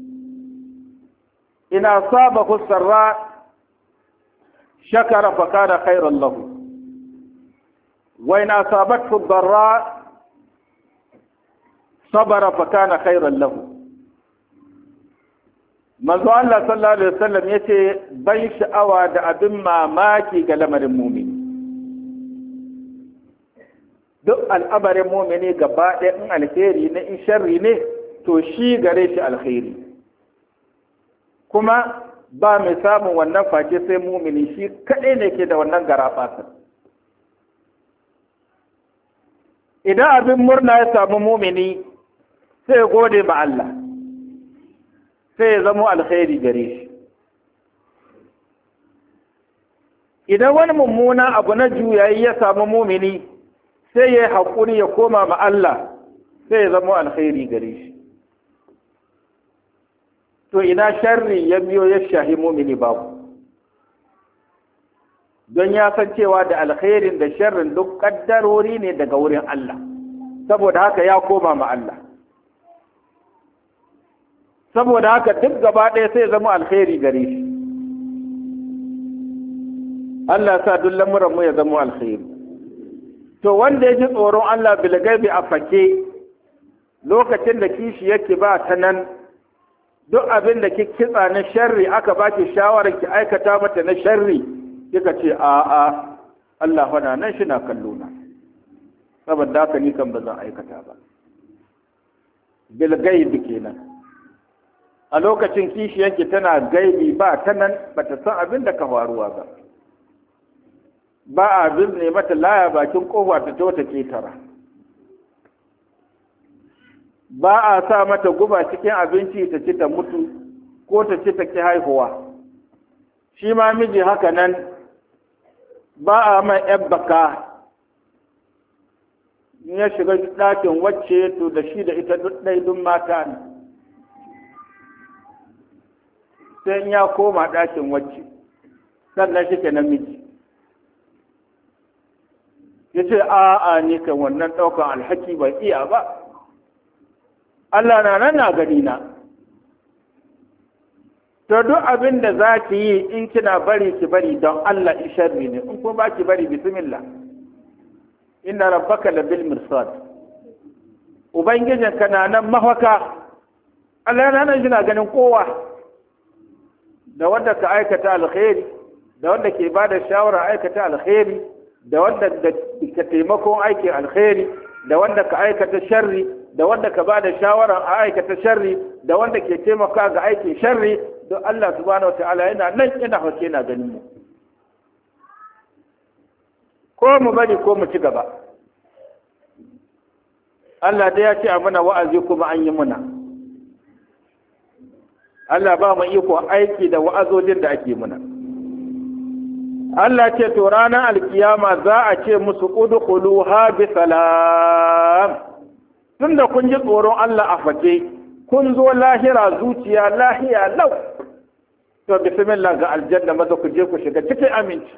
Speaker 1: in asabahu sarra shakara fa kana khairan lahu, wa in asabathu darra sabara fa kana khairan lahu. Manzo Allah sallallahu alaihi wasallam yace bai sha'awa da abin mamaki ga lamarin mumini. Duk al'amarin mumini gaba ɗaya in alheri ne in sharri ne to shi gare shi alheri. Kuma ba mai samun wannan face sai mumini, shi kaɗai ne ke da wannan garaɓasa. Idan abin murna ya samu mumini sai gode ma Allah, sai ya zama alkhairi gare shi. Idan wani mummuna abu na juyayi ya samu mumini sai ya yi haƙuri ya koma ma Allah, sai ya zama alkhairi gare shi. To ina sharri ya biyo ya shahi mumini babu, don ya san cewa da alkhairin da sharrin duk ƙaddarori ne daga wurin Allah, saboda haka ya koma ma Allah. Saboda haka duk gaba ɗaya sai zama alkhairi gare shi. Allah sa duk lamuranmu ya zama alkhairi. To wanda ya ji tsoron Allah bilgaibi a fake, lokacin da kishi yake ba ta nan, duk abin da ki kitsa na sharri aka ba ki shawarar ki aikata mata na sharri, kika ce a'a Allah fana nan shi na kallo na, saboda haka ni kan ba zan aikata ba. Bilgaibi kenan. a lokacin kishiyanki tana gaibi ba ta nan ba ta san abin da ka faruwa ba ba a bizne mata laya bakin kofa ta to ta ketara ba a sa mata guba cikin abinci ta ci ta mutu ko ta ci ta ki haihuwa shi ma miji haka nan ba a mai yan baka ya shiga ɗakin wacce to da shi da ita duk ɗai dun mata ne sai ya koma ɗakin wacce sannan shi ke namiji ya ce a'a ni kan wannan ɗaukan alhaki ban iya ba Allah na nan na gani na to duk abin da za ki yi in kina bari ki bari don Allah in sharri ne in ko ba ki bari bismillah inna rabbaka labil mirsad ubangijin ka na nan mafaka Allah na nan yana ganin kowa da wanda ka aikata alkhairi da wanda ke bada shawara aikata alkhairi da wanda ka taimakon aikin alkhairi da wanda ka aikata sharri da wanda ka bada shawara a aikata sharri da wanda ke taimaka ga aikin sharri don Allah subhanahu wataala yana nan yana hake yana ganin mu ko mu bari ko mu ci gaba Allah dai ya ce a muna wa'azi kuma an yi muna Allah ba mu iko aiki da wa'azojin da ake muna Allah ce to ranar alkiyama za a ce musu udkhuluha bi salam tunda kun ji tsoron Allah a fake kun zo lahira zuciya lahiya lau to bismillah ga aljanna maza ku je ku shiga cikin aminci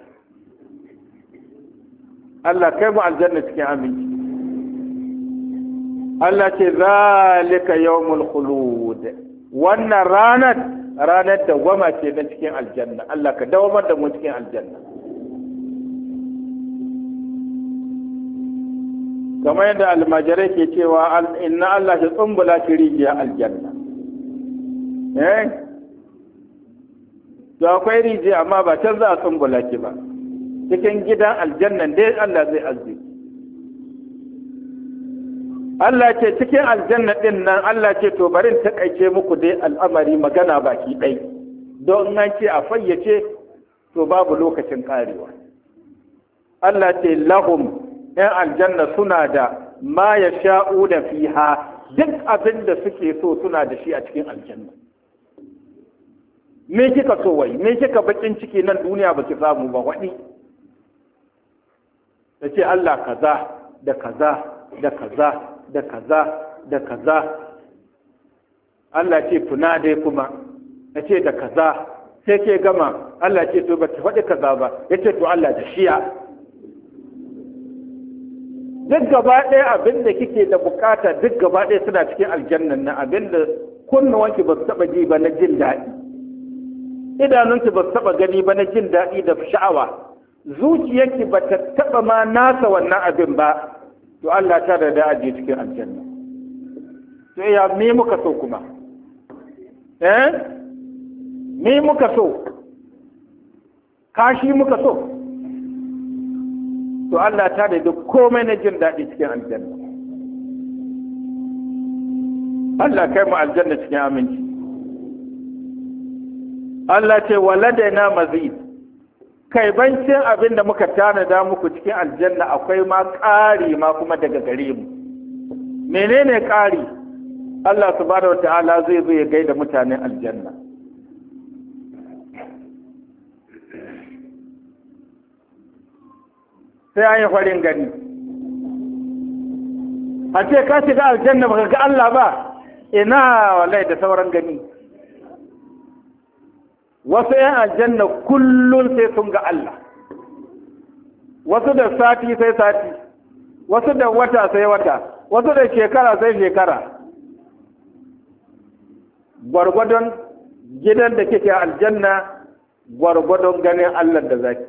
Speaker 1: Allah kai mu aljanna cikin aminci Allah ce zalika yawmul khulud wannan ranar ranar da goma ce na cikin aljanna Allah ka dawamar da mu cikin aljanna kamar yadda almajirai ke cewa inna Allah ya tsumbula shi rijiya aljanna eh to akwai rijiya amma ba can za a tsumbula ki ba cikin gidan aljanna dai Allah zai arziki Allah ce cikin aljanna din nan Allah ce to bari in takaice muku dai al'amari magana baki ɗai don an ce a fayyace to babu lokacin karewa Allah ce lahum ‘yan aljanna suna da ma ya sha'u da fiha duk abin da suke so suna da shi a cikin aljanna me kika so wai me kika bakin ciki nan duniya baki samu ba wani da ce Allah kaza da kaza da kaza da kaza da kaza Allah ce tuna dai kuma ya ce da kaza sai ke gama Allah ce to ba ta faɗi kaza ba ya ce to Allah da shiya duk gaba ɗaya abin da kike da bukata duk gaba ɗaya suna cikin aljannan na abin da kunnuwanki ba su taɓa ji ba na jin daɗi idanunki ba su taɓa gani ba na jin daɗi da sha'awa zuciyarki ba ta taɓa ma nasa wannan abin ba to Allah ta da da aje cikin aljanna to ya me muka so kuma eh me muka so kashi muka so to Allah ta da duk komai na jin daɗi cikin aljanna Allah kai mu aljanna cikin aminci Allah ce waladaina mazid kai bancin abin da muka tanada muku cikin aljanna akwai ma ƙari ma kuma daga gare mu menene ƙari Allah subhanahu wataala zai zo ya gaida mutanen aljanna sai an yi farin gani a ce ka shiga aljanna baka ga Allah ba ina wallahi da sauran gani wasu ‘yan aljanna kullum sai sun ga Allah wasu da sati sai sati wasu da wata sai wata wasu da shekara sai shekara gwargwadon gidan da kike aljanna gwargwadon ganin Allah da zaki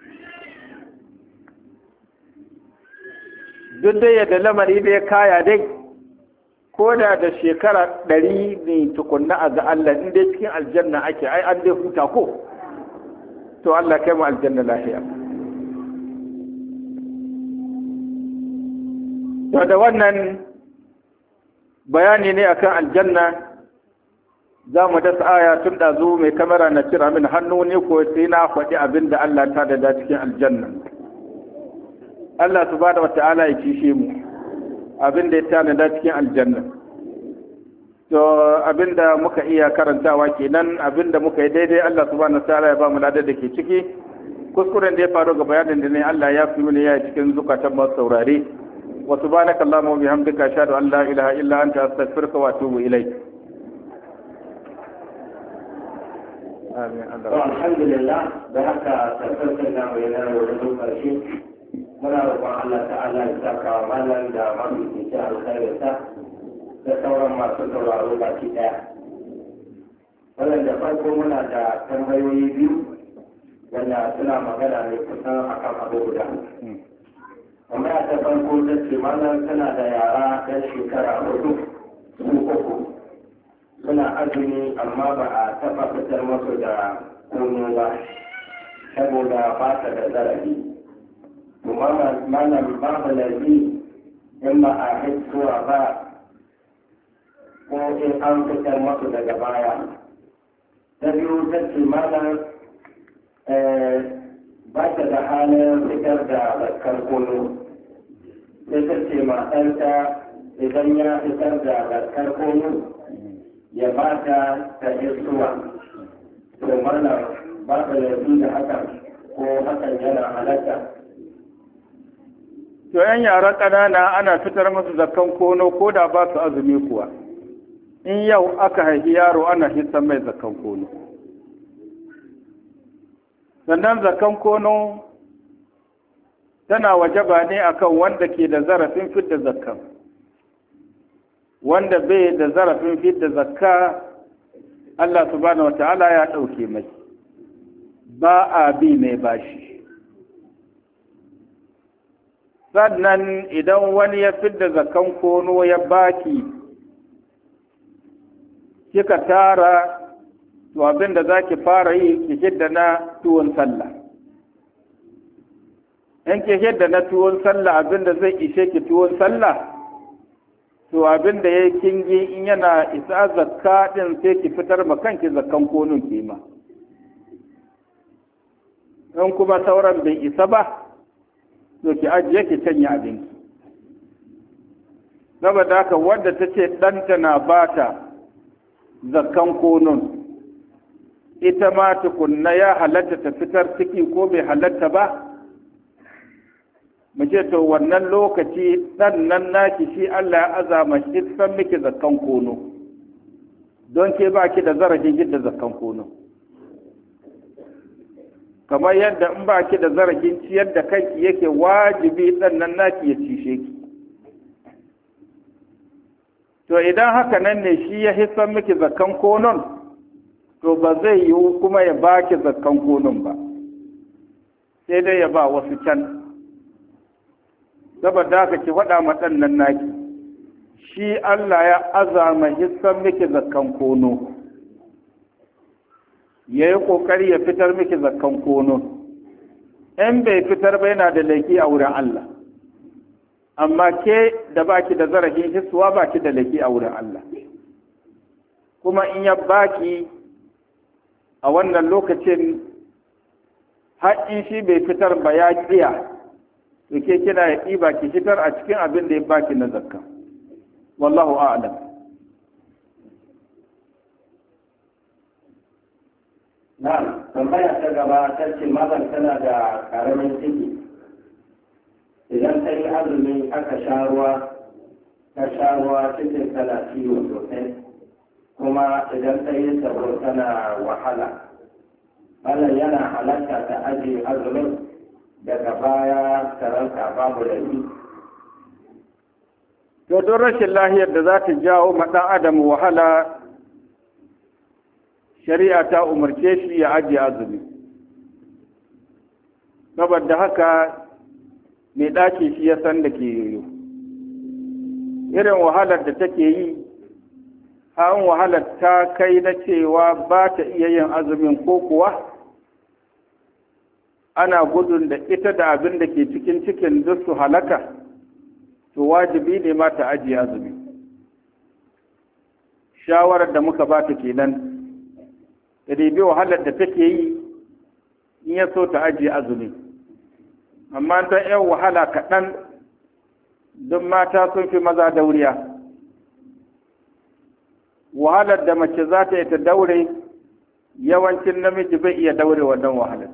Speaker 1: duk da yadda lamari da ya kaya dai ko da da shekara ɗari ne tukunna a ga Allah in dai cikin aljanna ake ai an dai huta ko to Allah kai mu aljanna lafiya to da wannan bayani ne akan aljanna za mu dasa aya tun ɗazu mai kamera na cira min hannu ne ko sai na faɗi abin da Allah ta da cikin aljanna. Allah subhanahu wata'ala ya cishe mu abin da ya tanada cikin aljanna. To abin da muka iya karantawa kenan, abin da muka yi daidai Allah subhanahu wata'ala ya ba mu ladar da ke ciki. Kuskuren da ya faru ga bayanin da ne Allah ya fi mini ya cikin zukatan masu saurare. Wa subhanaka Allahumma wa bihamdika ashhadu an la ilaha illa anta astaghfiruka wa atubu ilayk. Amin.
Speaker 2: Alhamdulillah, da haka tabbatar da mai yana wani ƙarshe muna roƙon Allah ta'ala ya saka wa malam da masu cikin alkhairinsa da sauran masu sauraro baki ɗaya. Wannan da farko muna da tambayoyi biyu wanda suna magana ne kusan akan abu guda. Tambaya ta farko ta ce malam tana da yara ɗan shekara hudu su uku. Suna azumi amma ba a taɓa fitar masu da kono ba saboda ba ta da zarafi. Kuma malam babu laifi in ba a haituwa ba ko in an fitar masu daga baya. Ta biyu ta ce malam ba ta da halin fitar da zakar kono. Sai ta ce ma ɗanta idan ya fitar da zakar kono ya ba ta ta isuwa, to mana ba ta laifi da hakan ko hakan yana halatta.
Speaker 1: To yan yara ƙanana ana fitar musu zakan kono ko da ba su azumi kuwa. In yau aka haifi yaro ana hisan mai zakan kono. Sannan zakan kono tana wajaba ne akan wanda ke da zarafin fidda zakan. Wanda bai da zarafin fidda zakka Allah subhanahu wata'ala ya ɗauke mai, ba a bi mai bashi. Sannan idan wani ya fidda zakkan kono ya baki kika tara, to abin da za ki fara yi ki hidda na tuwon sallah. In ki hidda na tuwon sallah abin da zai ishe ki tuwon sallah, to abin da ya yi kingi in yana isa zakka din sai ki fitar ma kanki zakkan konun kima. In kuma sauran bai isa ba, to ki ajiye ki canya abinki. Saboda haka wadda ta ce ɗanta na bata zakkan konun, ita ma tukunna ya halatta ta fitar ciki ko bai halatta ba, mu ce to wannan lokaci ɗan nan naki shi Allah ya azama shi san miki zakkan kono, don ke ba ki da zarafin yadda zakkan kono. Kamar yadda in ba ki da zarafin ciyar da kanki yake wajibi ɗan nan naki ya cishe ki. To idan haka nan ne shi ya hisan miki zakkan konon, to ba zai yiwu kuma ya ba ki zakkan konon ba, sai dai ya ba wasu can. Saboda haka ki faɗa ma ɗan nan naki, shi Allah ya azama hissan miki zakkan kono, ya yi ƙoƙari ya fitar miki zakkan kono. In bai fitar ba yana da laifi a wurin Allah, amma ke da baki da zarafin hissuwa baki da laifi a wurin Allah. Kuma in ya baki a wannan lokacin har in shi bai fitar ba ya ƙiya, to ke kina ya ɗiba ki fitar a cikin abin da ya baki na zakka. Wallahu a'lam.
Speaker 2: Na'am, tambaya ta gaba ta ce mazan tana da ƙaramin ciki. Idan ta yi azumi aka sha ruwa, ta sha ruwa cikin tana ciwo sosai, kuma idan ta yi sabo tana wahala. Wannan yana halatta ta ajiye azumin daga baya taranka babu da yi.
Speaker 1: To don rashin lahiyar da za ta jawo ma ɗan adam wahala, shari'a ta umarce shi ya ajiye azumi. Saboda haka mai ɗaki shi ya san da ke yoyo. Irin wahalar da take yi, an wahalar ta kai na cewa ba ta iya yin azumin ko kuwa ana gudun da ita da abin da ke cikin cikin duk su halaka, to wajibi ne ma ta ajiye azumi. shawarar da muka ba ta kenan da ribi wahalar da take yi in ya so ta ajiye azumi amma don yan wahala kaɗan don mata sun fi maza dauriya wahalar da mace za ta yi ta daure yawancin namiji bai iya daure wannan wahalar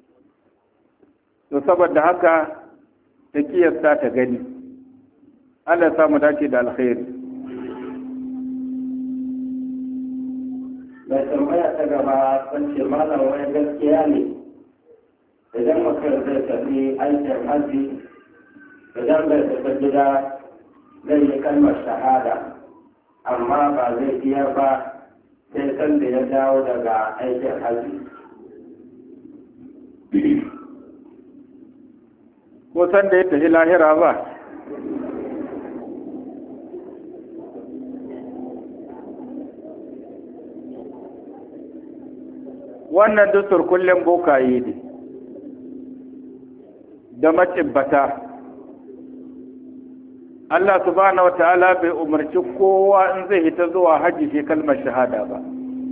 Speaker 1: to saboda haka ta kiyasta ta gani Allah ya samu dace da alkhairi.
Speaker 2: Mai tambaya ta gaba sun ce malam wani gaskiya ne idan mutum zai tafi aikin haji idan bai tafi gida zai yi kalmar shahada amma ba zai iya ba sai san da ya dawo daga aikin haji.
Speaker 1: Ko san da ya tafi lahira ba wannan dusur kullum bokaye ne da macibbata. Allah subhanahu wata'ala bai umarci kowa in zai hita zuwa hajji shi kalmar shahada ba.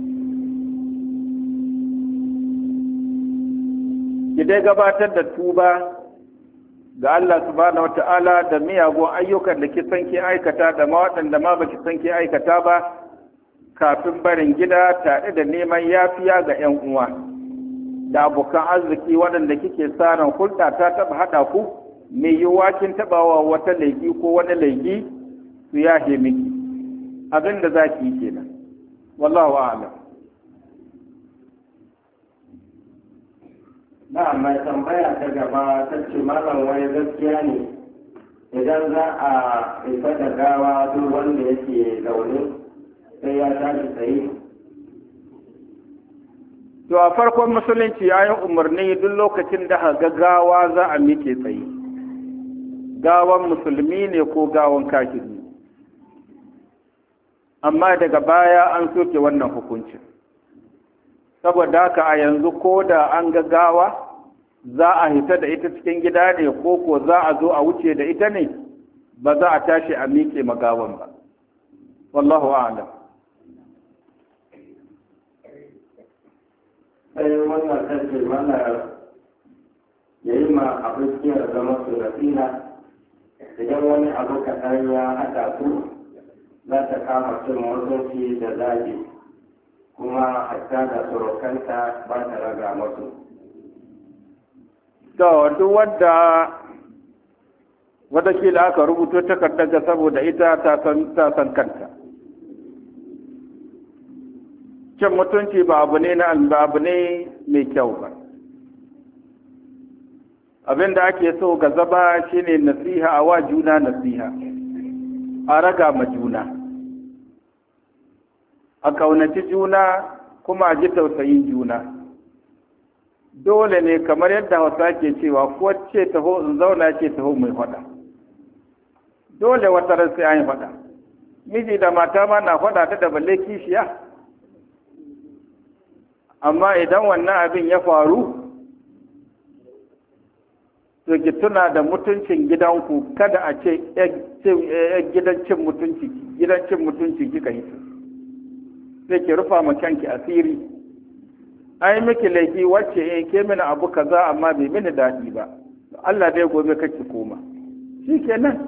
Speaker 1: Ki dai gabatar da tuba ga Allah subhanahu wata'ala da miyagun ayyukan da ki san ki aikata da ma waɗanda ma baki san ki aikata ba kafin barin gida tare da neman yafiya ga 'yan uwa da abokan arziki waɗanda kike tsarin hulɗa ta taɓa haɗa ku mai yiwuwa kin taɓawa wata laifi ko wani laifi su yahe miki abin da za ki yi kenan wallahu a'lam.
Speaker 2: Na mai tambaya ta gaba ta ce malam wani gaskiya ne idan za a isa da gawa duk wanda yake zaune sai ya tashi tsaye.
Speaker 1: To a farkon musulunci ya yi umarni duk lokacin da gawa za a miƙe tsaye. Gawan musulmi ne ko gawan kafiri. Amma daga baya an soke wannan hukuncin. Saboda haka a yanzu ko da an ga gawa za a hita da ita cikin gida ne ko ko za a zo a wuce da ita ne ba za a tashi a miƙe magawan ba. Wallahu a'lam.
Speaker 2: Sai wannan sarki mana ya yi ma abokiyar zama su nasiha idan wani abu kaɗan ya haɗa su za ta kama cin mutunci da zagi kuma hatta da surukanta ba ta raga masu.
Speaker 1: To, duk wadda watakila aka rubuto takardar ga saboda ita ta san kanta. Cin mutunci ba abu ne na ba abu ne mai kyau ba. Abin da ake so ga zaba shine nasiha a wa juna nasiha, a raga ma juna, a kaunaci juna kuma a ji tausayin juna. Dole ne kamar yadda Hausa ke cewa ko ce taho in zauna ce taho mai faɗa. Dole wata ran sai an yi faɗa. Miji da mata ma na faɗa ta da balle kishiya. Amma idan wannan abin ya faru, to ki tuna da mutuncin gidanku kada a ce gidan cin mutunci gidan cin mutunci kika yi. Sai ki rufa ma kanki asiri. Ai miki laifi wacce eh ke mini abu kaza amma bai mini daɗi ba. Allah dai gobe kake koma. Shikenan.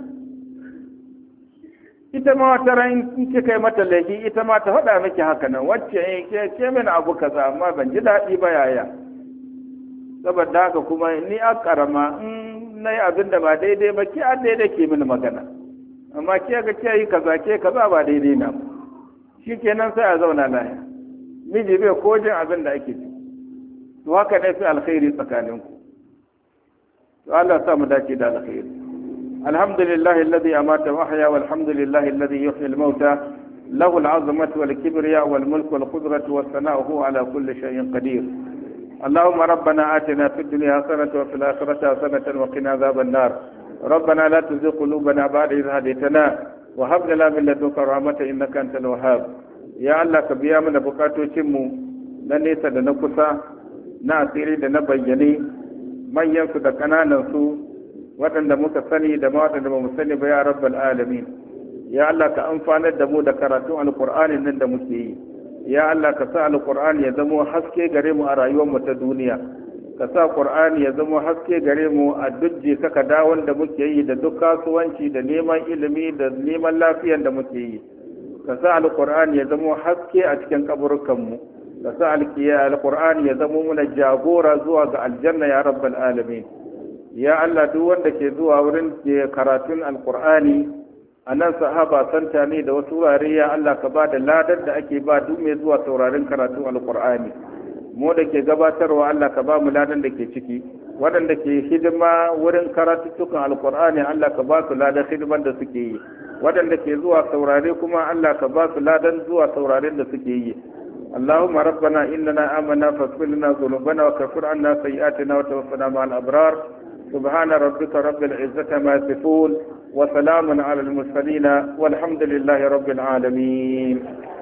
Speaker 1: Ita ma wata ran in kika yi mata laifi ita ma ta faɗa miki haka nan wacce eh ke ke mini abu kaza amma ban ji daɗi ba yaya. Saboda haka kuma ni a karama in nayi abin da ba daidai ba ke a daidai ke mini magana. Amma ke ga ke yi kaza ke kaza ba daidai na. Shikenan sai a zauna lafiya. Miji bai ko jin abin da ake ci to haka ne fi alkhairi tsakaninku to Allah ya sa mu dace da alkhairi alhamdulillah alladhi amata wa ahya walhamdulillah alladhi yuhyi al-mauta lahu al-'azmatu wal kibriya wal mulku wal qudratu was sana'uhu ala kulli shay'in qadir اللهم ربنا آتنا في الدنيا حسنة وفي الآخرة حسنة وقنا عذاب النار ربنا لا تزغ قلوبنا بعد إذ هديتنا وهب لنا من لدنك رحمة إنك أنت الوهاب ya Allah ka biya mana bukatocinmu na nesa da na kusa na asiri da na bayyane manyansu da ƙananansu waɗanda muka sani da ma waɗanda ba mu sani ba ya rabbal alamin ya Allah ka amfanar da mu da karatun alqur'ani nan da muke yi ya Allah ka sa alqur'ani ya zama haske gare mu a rayuwar mu ta duniya ka sa qur'ani ya zama haske gare mu a dujje saka dawon da muke yi da duk kasuwanci da neman ilimi da neman lafiyar da muke yi ka sa alqur'ani ya zama haske a cikin kaburukan mu ka sa alqur'ani ya zama muna jagora zuwa ga aljanna ya rabbal alamin ya Allah duk wanda ke zuwa wurin karatun alqur'ani anan sahaba santa ne da wasu wurare ya Allah ka ba da ladar da ake ba duk mai zuwa sauraron karatun alqur'ani mu da ke gabatarwa Allah ka ba mu ladan da ke ciki waɗanda ke hidima wurin karatuttukan alkur'ani Allah ka ba su ladan hidiman da suke yi waɗanda ke zuwa saurare kuma Allah ka ba su ladan zuwa sauraren da suke yi اللهم ربنا إننا آمنا فاغفر لنا ذنوبنا وكفر عنا سيئاتنا وتوفنا مع الأبرار سبحان ربك رب العزة ما يصفون وسلام على المرسلين والحمد لله رب العالمين